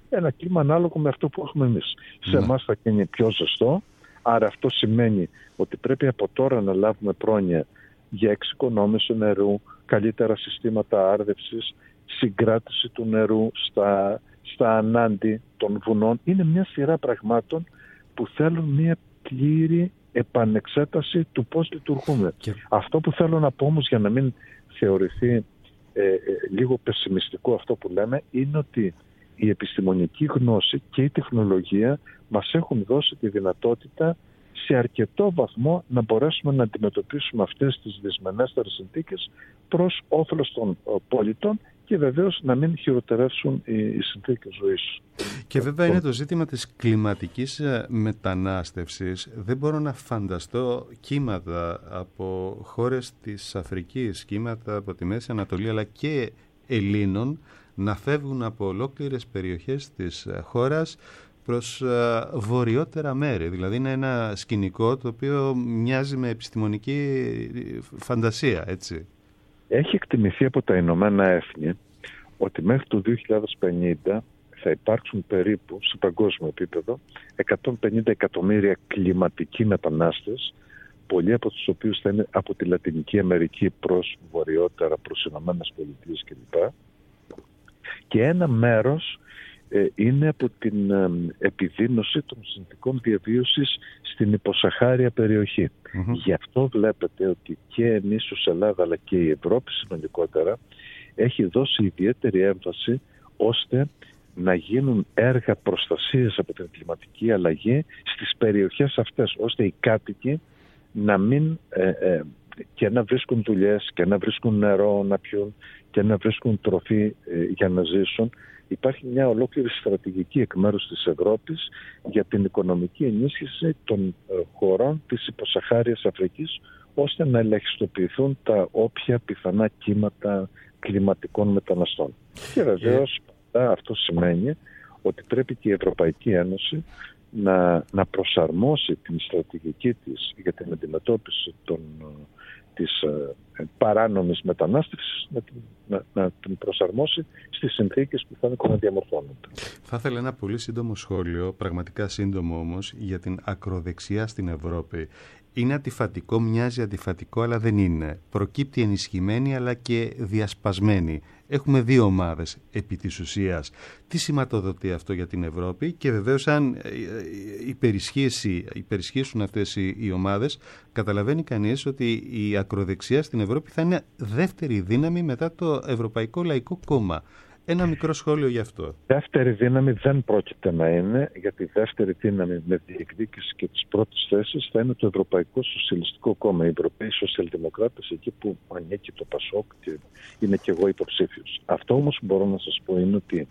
ένα κλίμα ανάλογο με αυτό που έχουμε εμείς. Ναι. Σε εμάς θα γίνει πιο ζεστό, άρα αυτό σημαίνει ότι πρέπει από τώρα να λάβουμε πρόνοια για εξοικονόμηση νερού, καλύτερα συστήματα άρδευσης, συγκράτηση του νερού στα, στα ανάντι των βουνών. Είναι μια σειρά πραγμάτων που θέλουν μια πλήρη επανεξέταση του πώς λειτουργούμε. Και... Αυτό που θέλω να πω όμως, για να μην θεωρηθεί ε, ε, λίγο πεσημιστικό αυτό που λέμε, είναι ότι η επιστημονική γνώση και η τεχνολογία μας έχουν δώσει τη δυνατότητα σε αρκετό βαθμό να μπορέσουμε να αντιμετωπίσουμε αυτές τις δυσμενέστερες συνθήκες προς όφελος των πολιτών και βεβαίως να μην χειροτερεύσουν οι, οι συνθήκες ζωής. Και βέβαια είναι το ζήτημα της κλιματικής μετανάστευσης. Δεν μπορώ να φανταστώ κύματα από χώρες της Αφρικής, κύματα από τη Μέση Ανατολή, αλλά και Ελλήνων να φεύγουν από ολόκληρες περιοχές της χώρας προς βορειότερα μέρη. Δηλαδή είναι ένα σκηνικό το οποίο μοιάζει με επιστημονική φαντασία, έτσι. Έχει εκτιμηθεί από τα Ηνωμένα Έθνη ότι μέχρι το δύο χιλιάδες πενήντα θα υπάρξουν περίπου σε παγκόσμιο επίπεδο εκατόν πενήντα εκατομμύρια κλιματικοί μετανάστες, πολλοί από τους οποίους θα είναι από τη Λατινική Αμερική προς βορειότερα, προς Ηνωμένες Πολιτείες κλπ. Και ένα μέρος ε, είναι από την ε, επιδείνωση των συνθηκών διαβίωσης στην υποσαχάρια περιοχή. Mm-hmm. Γι' αυτό βλέπετε ότι και εμείς ως Ελλάδα αλλά και η Ευρώπη συνολικότερα έχει δώσει ιδιαίτερη έμφαση ώστε να γίνουν έργα προστασίας από την κλιματική αλλαγή στις περιοχές αυτές, ώστε οι κάτοικοι να μην ε, ε, και να βρίσκουν δουλειές και να βρίσκουν νερό να πιούν και να βρίσκουν τροφή ε, για να ζήσουν. Υπάρχει μια ολόκληρη στρατηγική εκ μέρους της Ευρώπης για την οικονομική ενίσχυση των ε, χωρών της υποσαχάριας Αφρικής, ώστε να ελαχιστοποιηθούν τα όποια πιθανά κύματα κλιματικών μεταναστών. Και βεβαίως yeah. αυτό σημαίνει ότι πρέπει και η Ευρωπαϊκή Ένωση να, να προσαρμόσει την στρατηγική της για την αντιμετώπιση των, της ε, παράνομης μετανάστευσης, να την, να, να την προσαρμόσει στις συνθήκες που φαίνεται να διαμορφώνονται. Θα ήθελα ένα πολύ σύντομο σχόλιο, πραγματικά σύντομο όμως, για την ακροδεξιά στην Ευρώπη. Είναι αντιφατικό, μοιάζει αντιφατικό, αλλά δεν είναι. Προκύπτει ενισχυμένη, αλλά και διασπασμένη. Έχουμε δύο ομάδες επί της ουσίας. Τι σηματοδοτεί αυτό για την Ευρώπη και βεβαίως αν υπερισχύσουν αυτές οι ομάδες, καταλαβαίνει κανείς ότι η ακροδεξιά στην Ευρώπη θα είναι δεύτερη δύναμη μετά το Ευρωπαϊκό Λαϊκό Κόμμα. Ένα μικρό σχόλιο γι' αυτό. Δεύτερη δύναμη δεν πρόκειται να είναι, γιατί η δεύτερη δύναμη με διεκδίκηση και τις πρώτες θέσεις θα είναι το Ευρωπαϊκό Σοσιαλιστικό Κόμμα. Οι Ευρωπαίοι Σοσιαλδημοκράτες, εκεί που ανήκει το ΠΑΣΟΚ και είναι και εγώ υποψήφιος. Αυτό όμως που μπορώ να σας πω είναι ότι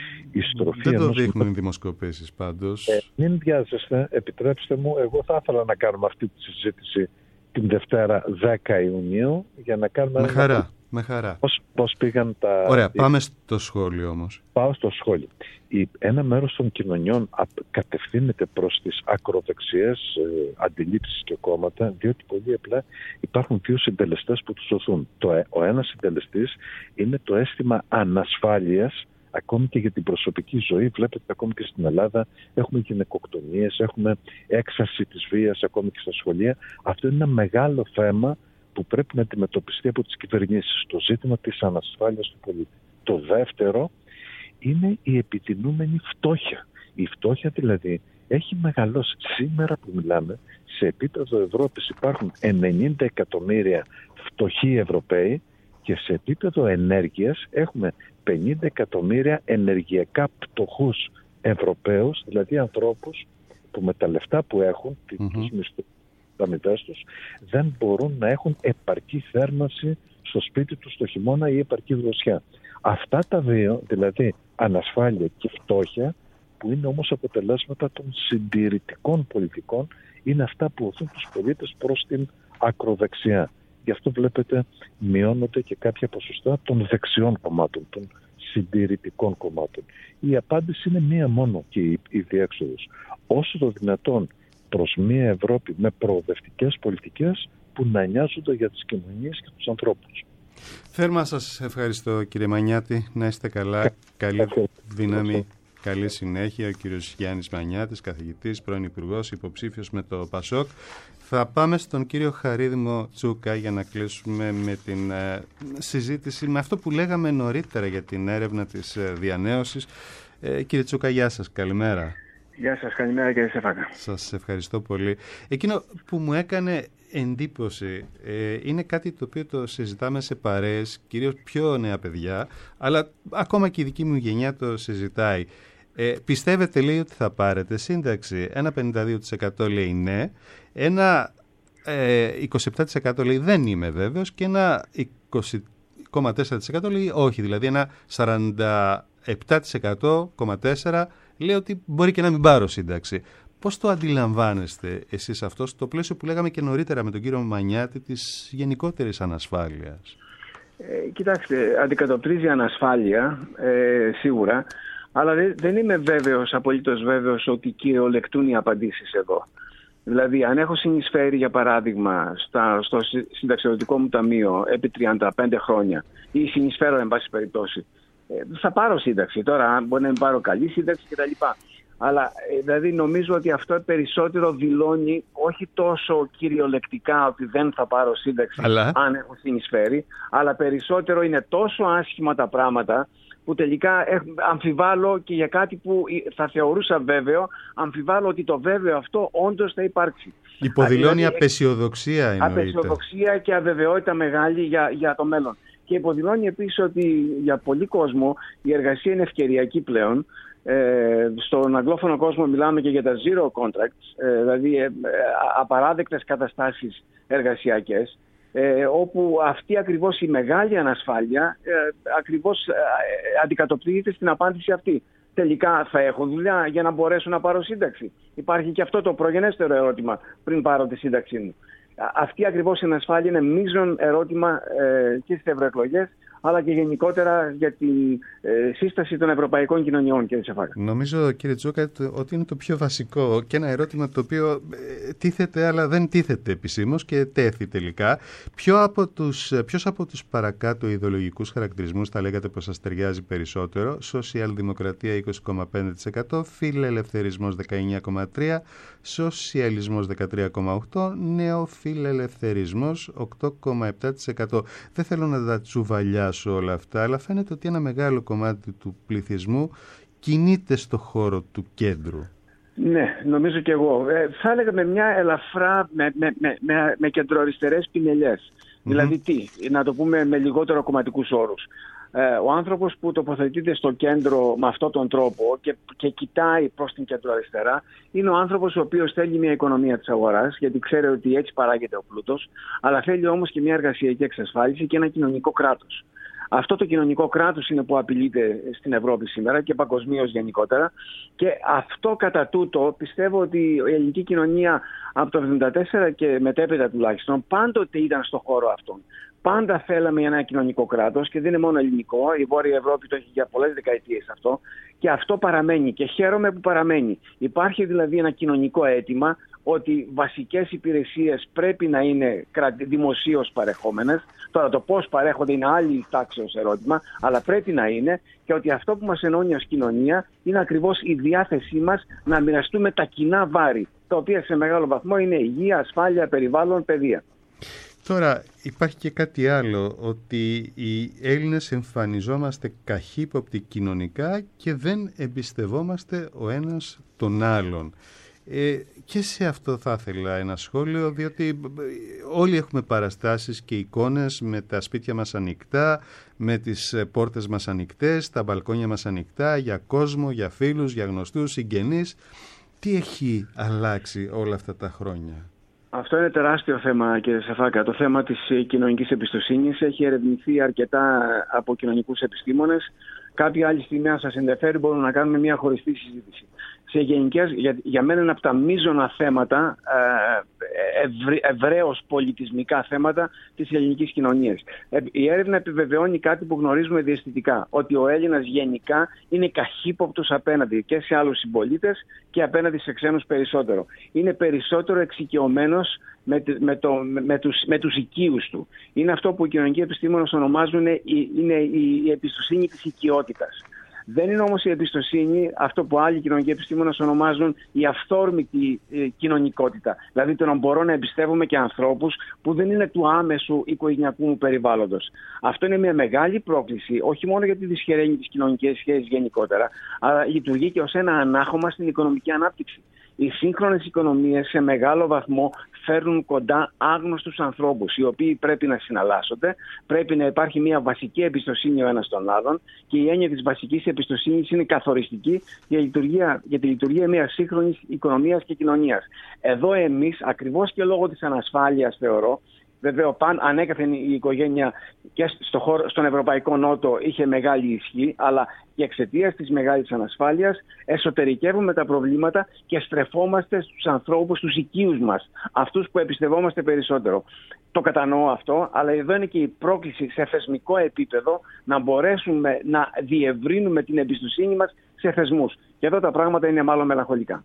η στροφή. Δεν το δείχνουν οι δημοσκοπήσεις πάντως. Ε, μην βιάζεστε, επιτρέψτε μου, εγώ θα ήθελα να κάνουμε αυτή τη συζήτηση την Δευτέρα δέκα Ιουνίου για να κάνουμε. Με ένα... χαρά. Με χαρά. Πώς, πώς πήγαν τα... Ωραία, πάμε στο σχόλιο όμως. Πάω στο σχόλιο. Η, ένα μέρος των κοινωνιών κατευθύνεται προς τις ακροδεξιές ε, αντιλήψεις και κόμματα, διότι πολύ απλά υπάρχουν δύο συντελεστές που τους σωθούν. Το, ο ένας συντελεστής είναι το αίσθημα ανασφάλειας, ακόμη και για την προσωπική ζωή. Βλέπετε ακόμη και στην Ελλάδα έχουμε γυναικοκτονίες, έχουμε έξαρση της βίας ακόμη και στα σχολεία. Αυτό είναι ένα μεγάλο θέμα που πρέπει να αντιμετωπιστεί από τις κυβερνήσεις, το ζήτημα της ανασφάλειας του πολίτη. Το δεύτερο είναι η επιδεινούμενη φτώχεια. Η φτώχεια δηλαδή έχει μεγαλώσει. Σήμερα που μιλάμε, σε επίπεδο Ευρώπης υπάρχουν ενενήντα εκατομμύρια φτωχοί Ευρωπαίοι και σε επίπεδο ενέργειας έχουμε πενήντα εκατομμύρια ενεργειακά πτωχούς Ευρωπαίους, δηλαδή ανθρώπους που με τα λεφτά που έχουν, mm-hmm. τους μισθούς, τα μητές τους, δεν μπορούν να έχουν επαρκή θέρμανση στο σπίτι τους το χειμώνα ή επαρκή δροσιά. Αυτά τα δύο, δηλαδή ανασφάλεια και φτώχεια, που είναι όμως αποτελέσματα των συντηρητικών πολιτικών, είναι αυτά που οθούν τους πολίτες προς την ακροδεξιά. Γι' αυτό βλέπετε μειώνονται και κάποια ποσοστά των δεξιών κομμάτων, των συντηρητικών κομμάτων. Η απάντηση είναι μία μόνο και η διέξοδος. Όσο το δυνατόν προς μια Ευρώπη με προοδευτικές πολιτικές που να νοιάζονται για τις κοινωνίες και τους ανθρώπους. Θέρμα σας ευχαριστώ κύριε Μανιάτη, να είστε καλά, καλή δύναμη Καλή συνέχεια. Ο κύριος Γιάννης Μανιάτης, καθηγητής, πρώην υπουργός, υποψήφιος με το ΠΑΣΟΚ. Θα πάμε στον κύριο Χαρίδημο Τσούκα για να κλείσουμε με την ε, συζήτηση με αυτό που λέγαμε νωρίτερα για την έρευνα της ε, διανέωσης. Ε, κύριε Τσούκα, γεια σας, καλημέρα. Γεια σας, καλημέρα κύριε Σεφάκα. Σας ευχαριστώ πολύ. Εκείνο που μου έκανε εντύπωση ε, είναι κάτι το οποίο το συζητάμε σε παρέες, κυρίως πιο νέα παιδιά, αλλά ακόμα και η δική μου γενιά το συζητάει. Ε, πιστεύετε, λέει, ότι θα πάρετε σύνταξη? Ένα πενήντα δύο τοις εκατό λέει ναι, ένα ε, είκοσι επτά τοις εκατό λέει δεν είμαι βέβαιος και ένα είκοσι κόμμα τέσσερα τοις εκατό λέει όχι. Δηλαδή ένα σαράντα επτά τοις εκατό κόμμα τέσσερα τοις εκατό λέει ότι μπορεί και να μην πάρω σύνταξη. Πώς το αντιλαμβάνεστε εσείς αυτό στο πλαίσιο που λέγαμε και νωρίτερα με τον κύριο Μανιάτη της γενικότερης ανασφάλειας? Ε, κοιτάξτε, αντικατοπτρίζει ανασφάλεια ε, σίγουρα, αλλά δεν, δεν είμαι βέβαιος, απολύτως βέβαιος ότι κυριολεκτούν οι απαντήσεις εδώ. Δηλαδή, αν έχω συνεισφέρει, για παράδειγμα, στα, στο συνταξιοδοτικό μου ταμείο επί τριάντα πέντε χρόνια ή συνεισφέρω, εν πάση περιπτώσει, ε, θα πάρω σύνταξη. Τώρα, μπορεί να μην πάρω καλή σύνταξη κτλ. Αλλά δηλαδή νομίζω ότι αυτό περισσότερο δηλώνει όχι τόσο κυριολεκτικά ότι δεν θα πάρω σύνταξη αλλά... αν έχω συνεισφέρει, αλλά περισσότερο είναι τόσο άσχημα τα πράγματα που τελικά αμφιβάλλω και για κάτι που θα θεωρούσα βέβαιο, αμφιβάλλω ότι το βέβαιο αυτό όντως θα υπάρξει. Υποδηλώνει δηλαδή, απεσιοδοξία εννοείται. Απεσιοδοξία και αβεβαιότητα μεγάλη για, για το μέλλον. Και υποδηλώνει επίσης ότι για πολλοί κόσμο η εργασία είναι ευκαιριακή πλέον. Ε, στον αγγλόφωνο κόσμο μιλάμε και για τα zero contracts, ε, δηλαδή ε, απαράδεκτες καταστάσεις εργασιακές, ε, όπου αυτή ακριβώς η μεγάλη ανασφάλεια ε, ακριβώς ε, αντικατοπτρίζεται στην απάντηση αυτή. Τελικά θα έχω δουλειά για να μπορέσω να πάρω σύνταξη? Υπάρχει και αυτό το προγενέστερο ερώτημα πριν πάρω τη σύνταξή μου. Αυτή ακριβώς η ανασφάλεια είναι μείζον ερώτημα ε, και στις ευρωεκλογές, αλλά και γενικότερα για τη ε, σύσταση των ευρωπαϊκών κοινωνιών, κύριε Σεφάκα. Νομίζω, κύριε Τσούκα, ότι είναι το πιο βασικό και ένα ερώτημα το οποίο ε, τίθεται, αλλά δεν τίθεται επισήμως και τέθη τελικά. Ποιο από τους, ποιος από τους παρακάτω ιδεολογικούς χαρακτηρισμούς θα λέγατε πως σας ταιριάζει περισσότερο? Σοσιαλδημοκρατία είκοσι κόμμα πέντε τοις εκατό, φιλελευθερισμός δεκαεννιά κόμμα τρία τοις εκατό, σοσιαλισμός δεκατρία κόμμα οκτώ τοις εκατό, νεοφιλελευθερισμός οκτώ κόμμα επτά τοις εκατό. Δεν θέλω να τα τσουβαλιάσω όλα αυτά, αλλά φαίνεται ότι ένα μεγάλο κομμάτι του πληθυσμού κινείται στο χώρο του κέντρου. Ναι, νομίζω και εγώ. Ε, θα έλεγα με μια ελαφρά, με, με, με, με, με κεντροαριστερές πινελιές. Mm-hmm. Δηλαδή τι, να το πούμε με λιγότερο κομματικούς όρους. Ε, ο άνθρωπος που τοποθετείται στο κέντρο με αυτόν τον τρόπο και, και κοιτάει προς την κεντροαριστερά είναι ο άνθρωπος ο οποίος θέλει μια οικονομία της αγοράς, γιατί ξέρει ότι έτσι παράγεται ο πλούτος, αλλά θέλει όμως και μια εργασιακή εξασφάλιση και ένα κοινωνικό κράτος. Αυτό το κοινωνικό κράτος είναι που απειλείται στην Ευρώπη σήμερα και παγκοσμίως γενικότερα, και αυτό κατά τούτο πιστεύω ότι η ελληνική κοινωνία από το εβδομήντα τέσσερα και μετέπειτα τουλάχιστον πάντοτε ήταν στο χώρο αυτόν. Πάντα θέλαμε ένα κοινωνικό κράτος και δεν είναι μόνο ελληνικό, η Βόρεια Ευρώπη το έχει για πολλές δεκαετίες αυτό, και αυτό παραμένει και χαίρομαι που παραμένει. Υπάρχει δηλαδή ένα κοινωνικό αίτημα ότι βασικές υπηρεσίες πρέπει να είναι δημοσίως παρεχόμενες. Τώρα το πώς παρέχονται είναι άλλη τάξεως ερώτημα, αλλά πρέπει να είναι, και ότι αυτό που μας ενώνει ως κοινωνία είναι ακριβώς η διάθεσή μας να μοιραστούμε τα κοινά βάρη, τα οποία σε μεγάλο βαθμό είναι υγεία, ασφάλεια, περιβάλλον, παιδεία. Τώρα υπάρχει και κάτι άλλο, ότι οι Έλληνες εμφανιζόμαστε καχύποπτοι κοινωνικά και δεν εμπιστευόμαστε ο ένας τον άλλον. Ε, και σε αυτό θα ήθελα ένα σχόλιο, διότι όλοι έχουμε παραστάσεις και εικόνες με τα σπίτια μας ανοιχτά, με τις πόρτες μας ανοιχτές, τα μπαλκόνια μας ανοιχτά, για κόσμο, για φίλους, για γνωστούς, συγγενείς. Τι έχει αλλάξει όλα αυτά τα χρόνια? Αυτό είναι τεράστιο θέμα, κύριε Σαφάκα. Το θέμα της κοινωνικής εμπιστοσύνης έχει ερευνηθεί αρκετά από κοινωνικούς επιστήμονες. Κάποια άλλη στιγμή, αν σας ενδιαφέρει, μπορούμε να κάνουμε μια χωριστή συζήτηση. Σε γενικές, για, για μένα είναι από τα μείζωνα θέματα, ευρ, ευρέως πολιτισμικά θέματα της ελληνικής κοινωνίας. Ε, η έρευνα επιβεβαιώνει κάτι που γνωρίζουμε διαισθητικά, ότι ο Έλληνας γενικά είναι καχύποπτος απέναντι και σε άλλους συμπολίτες και απέναντι σε ξένους περισσότερο. Είναι περισσότερο εξοικειωμένος με, με, το, με, τους, με τους οικείους του. Είναι αυτό που οι κοινωνικοί επιστήμονες ονομάζουν είναι η, η εμπιστοσύνη της οικειότητας. Δεν είναι όμως η εμπιστοσύνη αυτό που άλλοι κοινωνικοί επιστήμονες ονομάζουν η αυθόρμητη ε, κοινωνικότητα. Δηλαδή το να μπορώ να εμπιστεύομαι και ανθρώπους που δεν είναι του άμεσου οικογενειακού μου περιβάλλοντος. Αυτό είναι μια μεγάλη πρόκληση, όχι μόνο γιατί δυσχεραίνει τις κοινωνικές σχέσεις γενικότερα, αλλά λειτουργεί και ως ένα ανάχωμα στην οικονομική ανάπτυξη. Οι σύγχρονες οικονομίες σε μεγάλο βαθμό φέρνουν κοντά άγνωστους ανθρώπους, οι οποίοι πρέπει να συναλλάσσονται, πρέπει να υπάρχει μια βασική εμπιστοσύνη ο ένας τον άλλον και η έννοια της βασικής εμπιστοσύνης είναι καθοριστική για, λειτουργία, για τη λειτουργία μιας σύγχρονης οικονομίας και κοινωνίας. Εδώ εμείς, ακριβώς και λόγω της ανασφάλειας θεωρώ, βέβαια, ανέκαθεν η οικογένεια και στο χώρο, στον Ευρωπαϊκό Νότο είχε μεγάλη ισχύ, αλλά και εξαιτίας της μεγάλης ανασφάλειας εσωτερικεύουμε τα προβλήματα και στρεφόμαστε στους ανθρώπους, στους οικείους μας, αυτούς που εμπιστευόμαστε περισσότερο. Το κατανοώ αυτό, αλλά εδώ είναι και η πρόκληση σε θεσμικό επίπεδο να μπορέσουμε να διευρύνουμε την εμπιστοσύνη μας σε θεσμούς. Και εδώ τα πράγματα είναι μάλλον μελαγχολικά.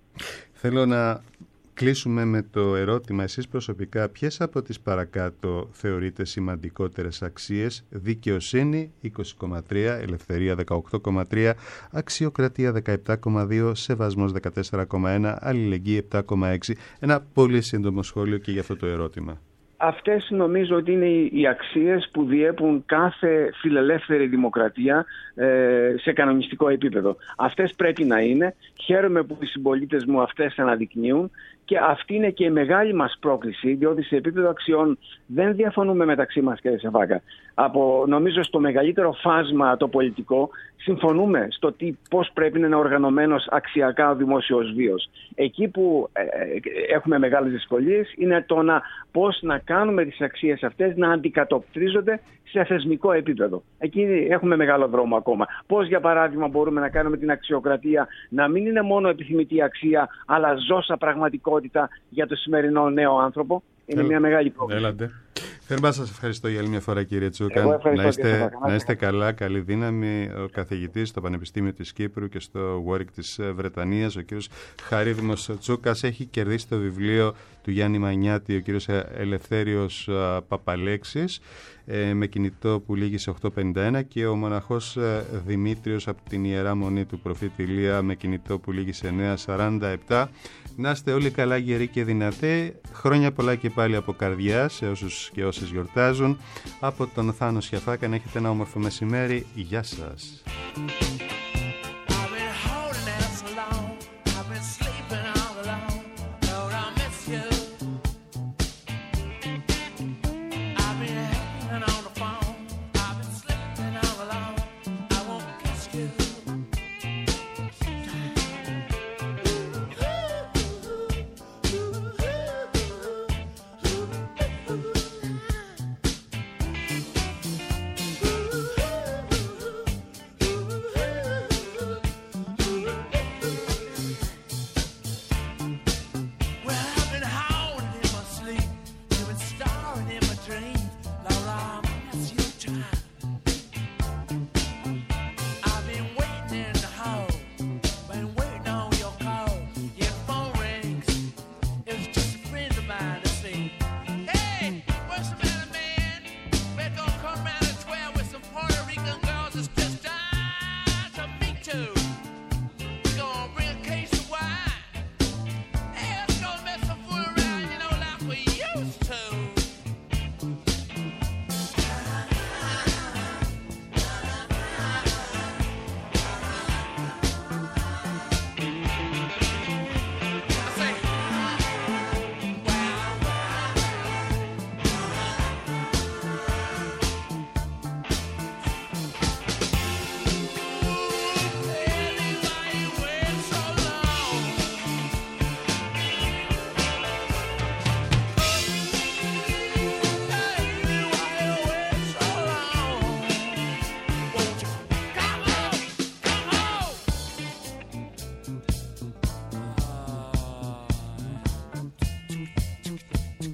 Θέλω να κλείσουμε με το ερώτημα, εσείς προσωπικά ποιες από τις παρακάτω θεωρείτε σημαντικότερες αξίες? Δικαιοσύνη είκοσι κόμμα τρία, ελευθερία δεκαοκτώ κόμμα τρία, αξιοκρατία δεκαεπτά κόμμα δύο, σεβασμός δεκατέσσερα κόμμα ένα, αλληλεγγύη επτά κόμμα έξι. Ένα πολύ σύντομο σχόλιο και για αυτό το ερώτημα. Αυτές νομίζω ότι είναι οι αξίες που διέπουν κάθε φιλελεύθερη δημοκρατία ε, σε κανονιστικό επίπεδο. Αυτές πρέπει να είναι. Χαίρομαι που οι συμπολίτες μου αυτές αναδεικνύουν και αυτή είναι και η μεγάλη μας πρόκληση, διότι σε επίπεδο αξιών δεν διαφωνούμε μεταξύ μας, κύριε Σεφάκα. Από, νομίζω στο μεγαλύτερο φάσμα το πολιτικό συμφωνούμε στο τι, πώς πρέπει να είναι οργανωμένος αξιακά ο δημόσιος βίος. Εκεί που ε, έχουμε μεγάλες δυσκολίες είναι το να πώς να κάνουμε τις αξίες αυτές να αντικατοπτρίζονται σε θεσμικό επίπεδο. Εκεί έχουμε μεγάλο δρόμο ακόμα. Πώς, για παράδειγμα, μπορούμε να κάνουμε την αξιοκρατία να μην είναι μόνο επιθυμητή αξία, αλλά ζώσα πραγματικότητα για το σημερινό νέο άνθρωπο? Είναι Έλα. μια μεγάλη πρόκληση. Έλατε. Θερμά σας ευχαριστώ για άλλη μια φορά, κύριε Τσούκα. Να είστε, να είστε καλά, καλή δύναμη. Ο καθηγητής στο Πανεπιστήμιο της Κύπρου και στο Warwick της Βρετανίας, ο κύριος Χαρίδημος Τσούκας, έχει κερδίσει το βιβλίο του Γιάννη Μανιάτη, ο κύριος Ελευθέριος Παπαλέξης, με κινητό που λήγει σε οκτώ πενήντα ένα, και ο μοναχός Δημήτριος από την Ιερά Μονή του Προφήτη Ηλία με κινητό που λήγει σε εννιά σαράντα επτά. Να είστε όλοι καλά, γεροί και δυνατοί. Χρόνια πολλά και πάλι από καρδιά σε όσους και όσες γιορτάζουν. Από τον Θάνο Σιαφάκα, να έχετε ένα όμορφο μεσημέρι. Γεια σας.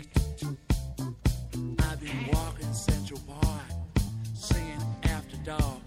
Dog.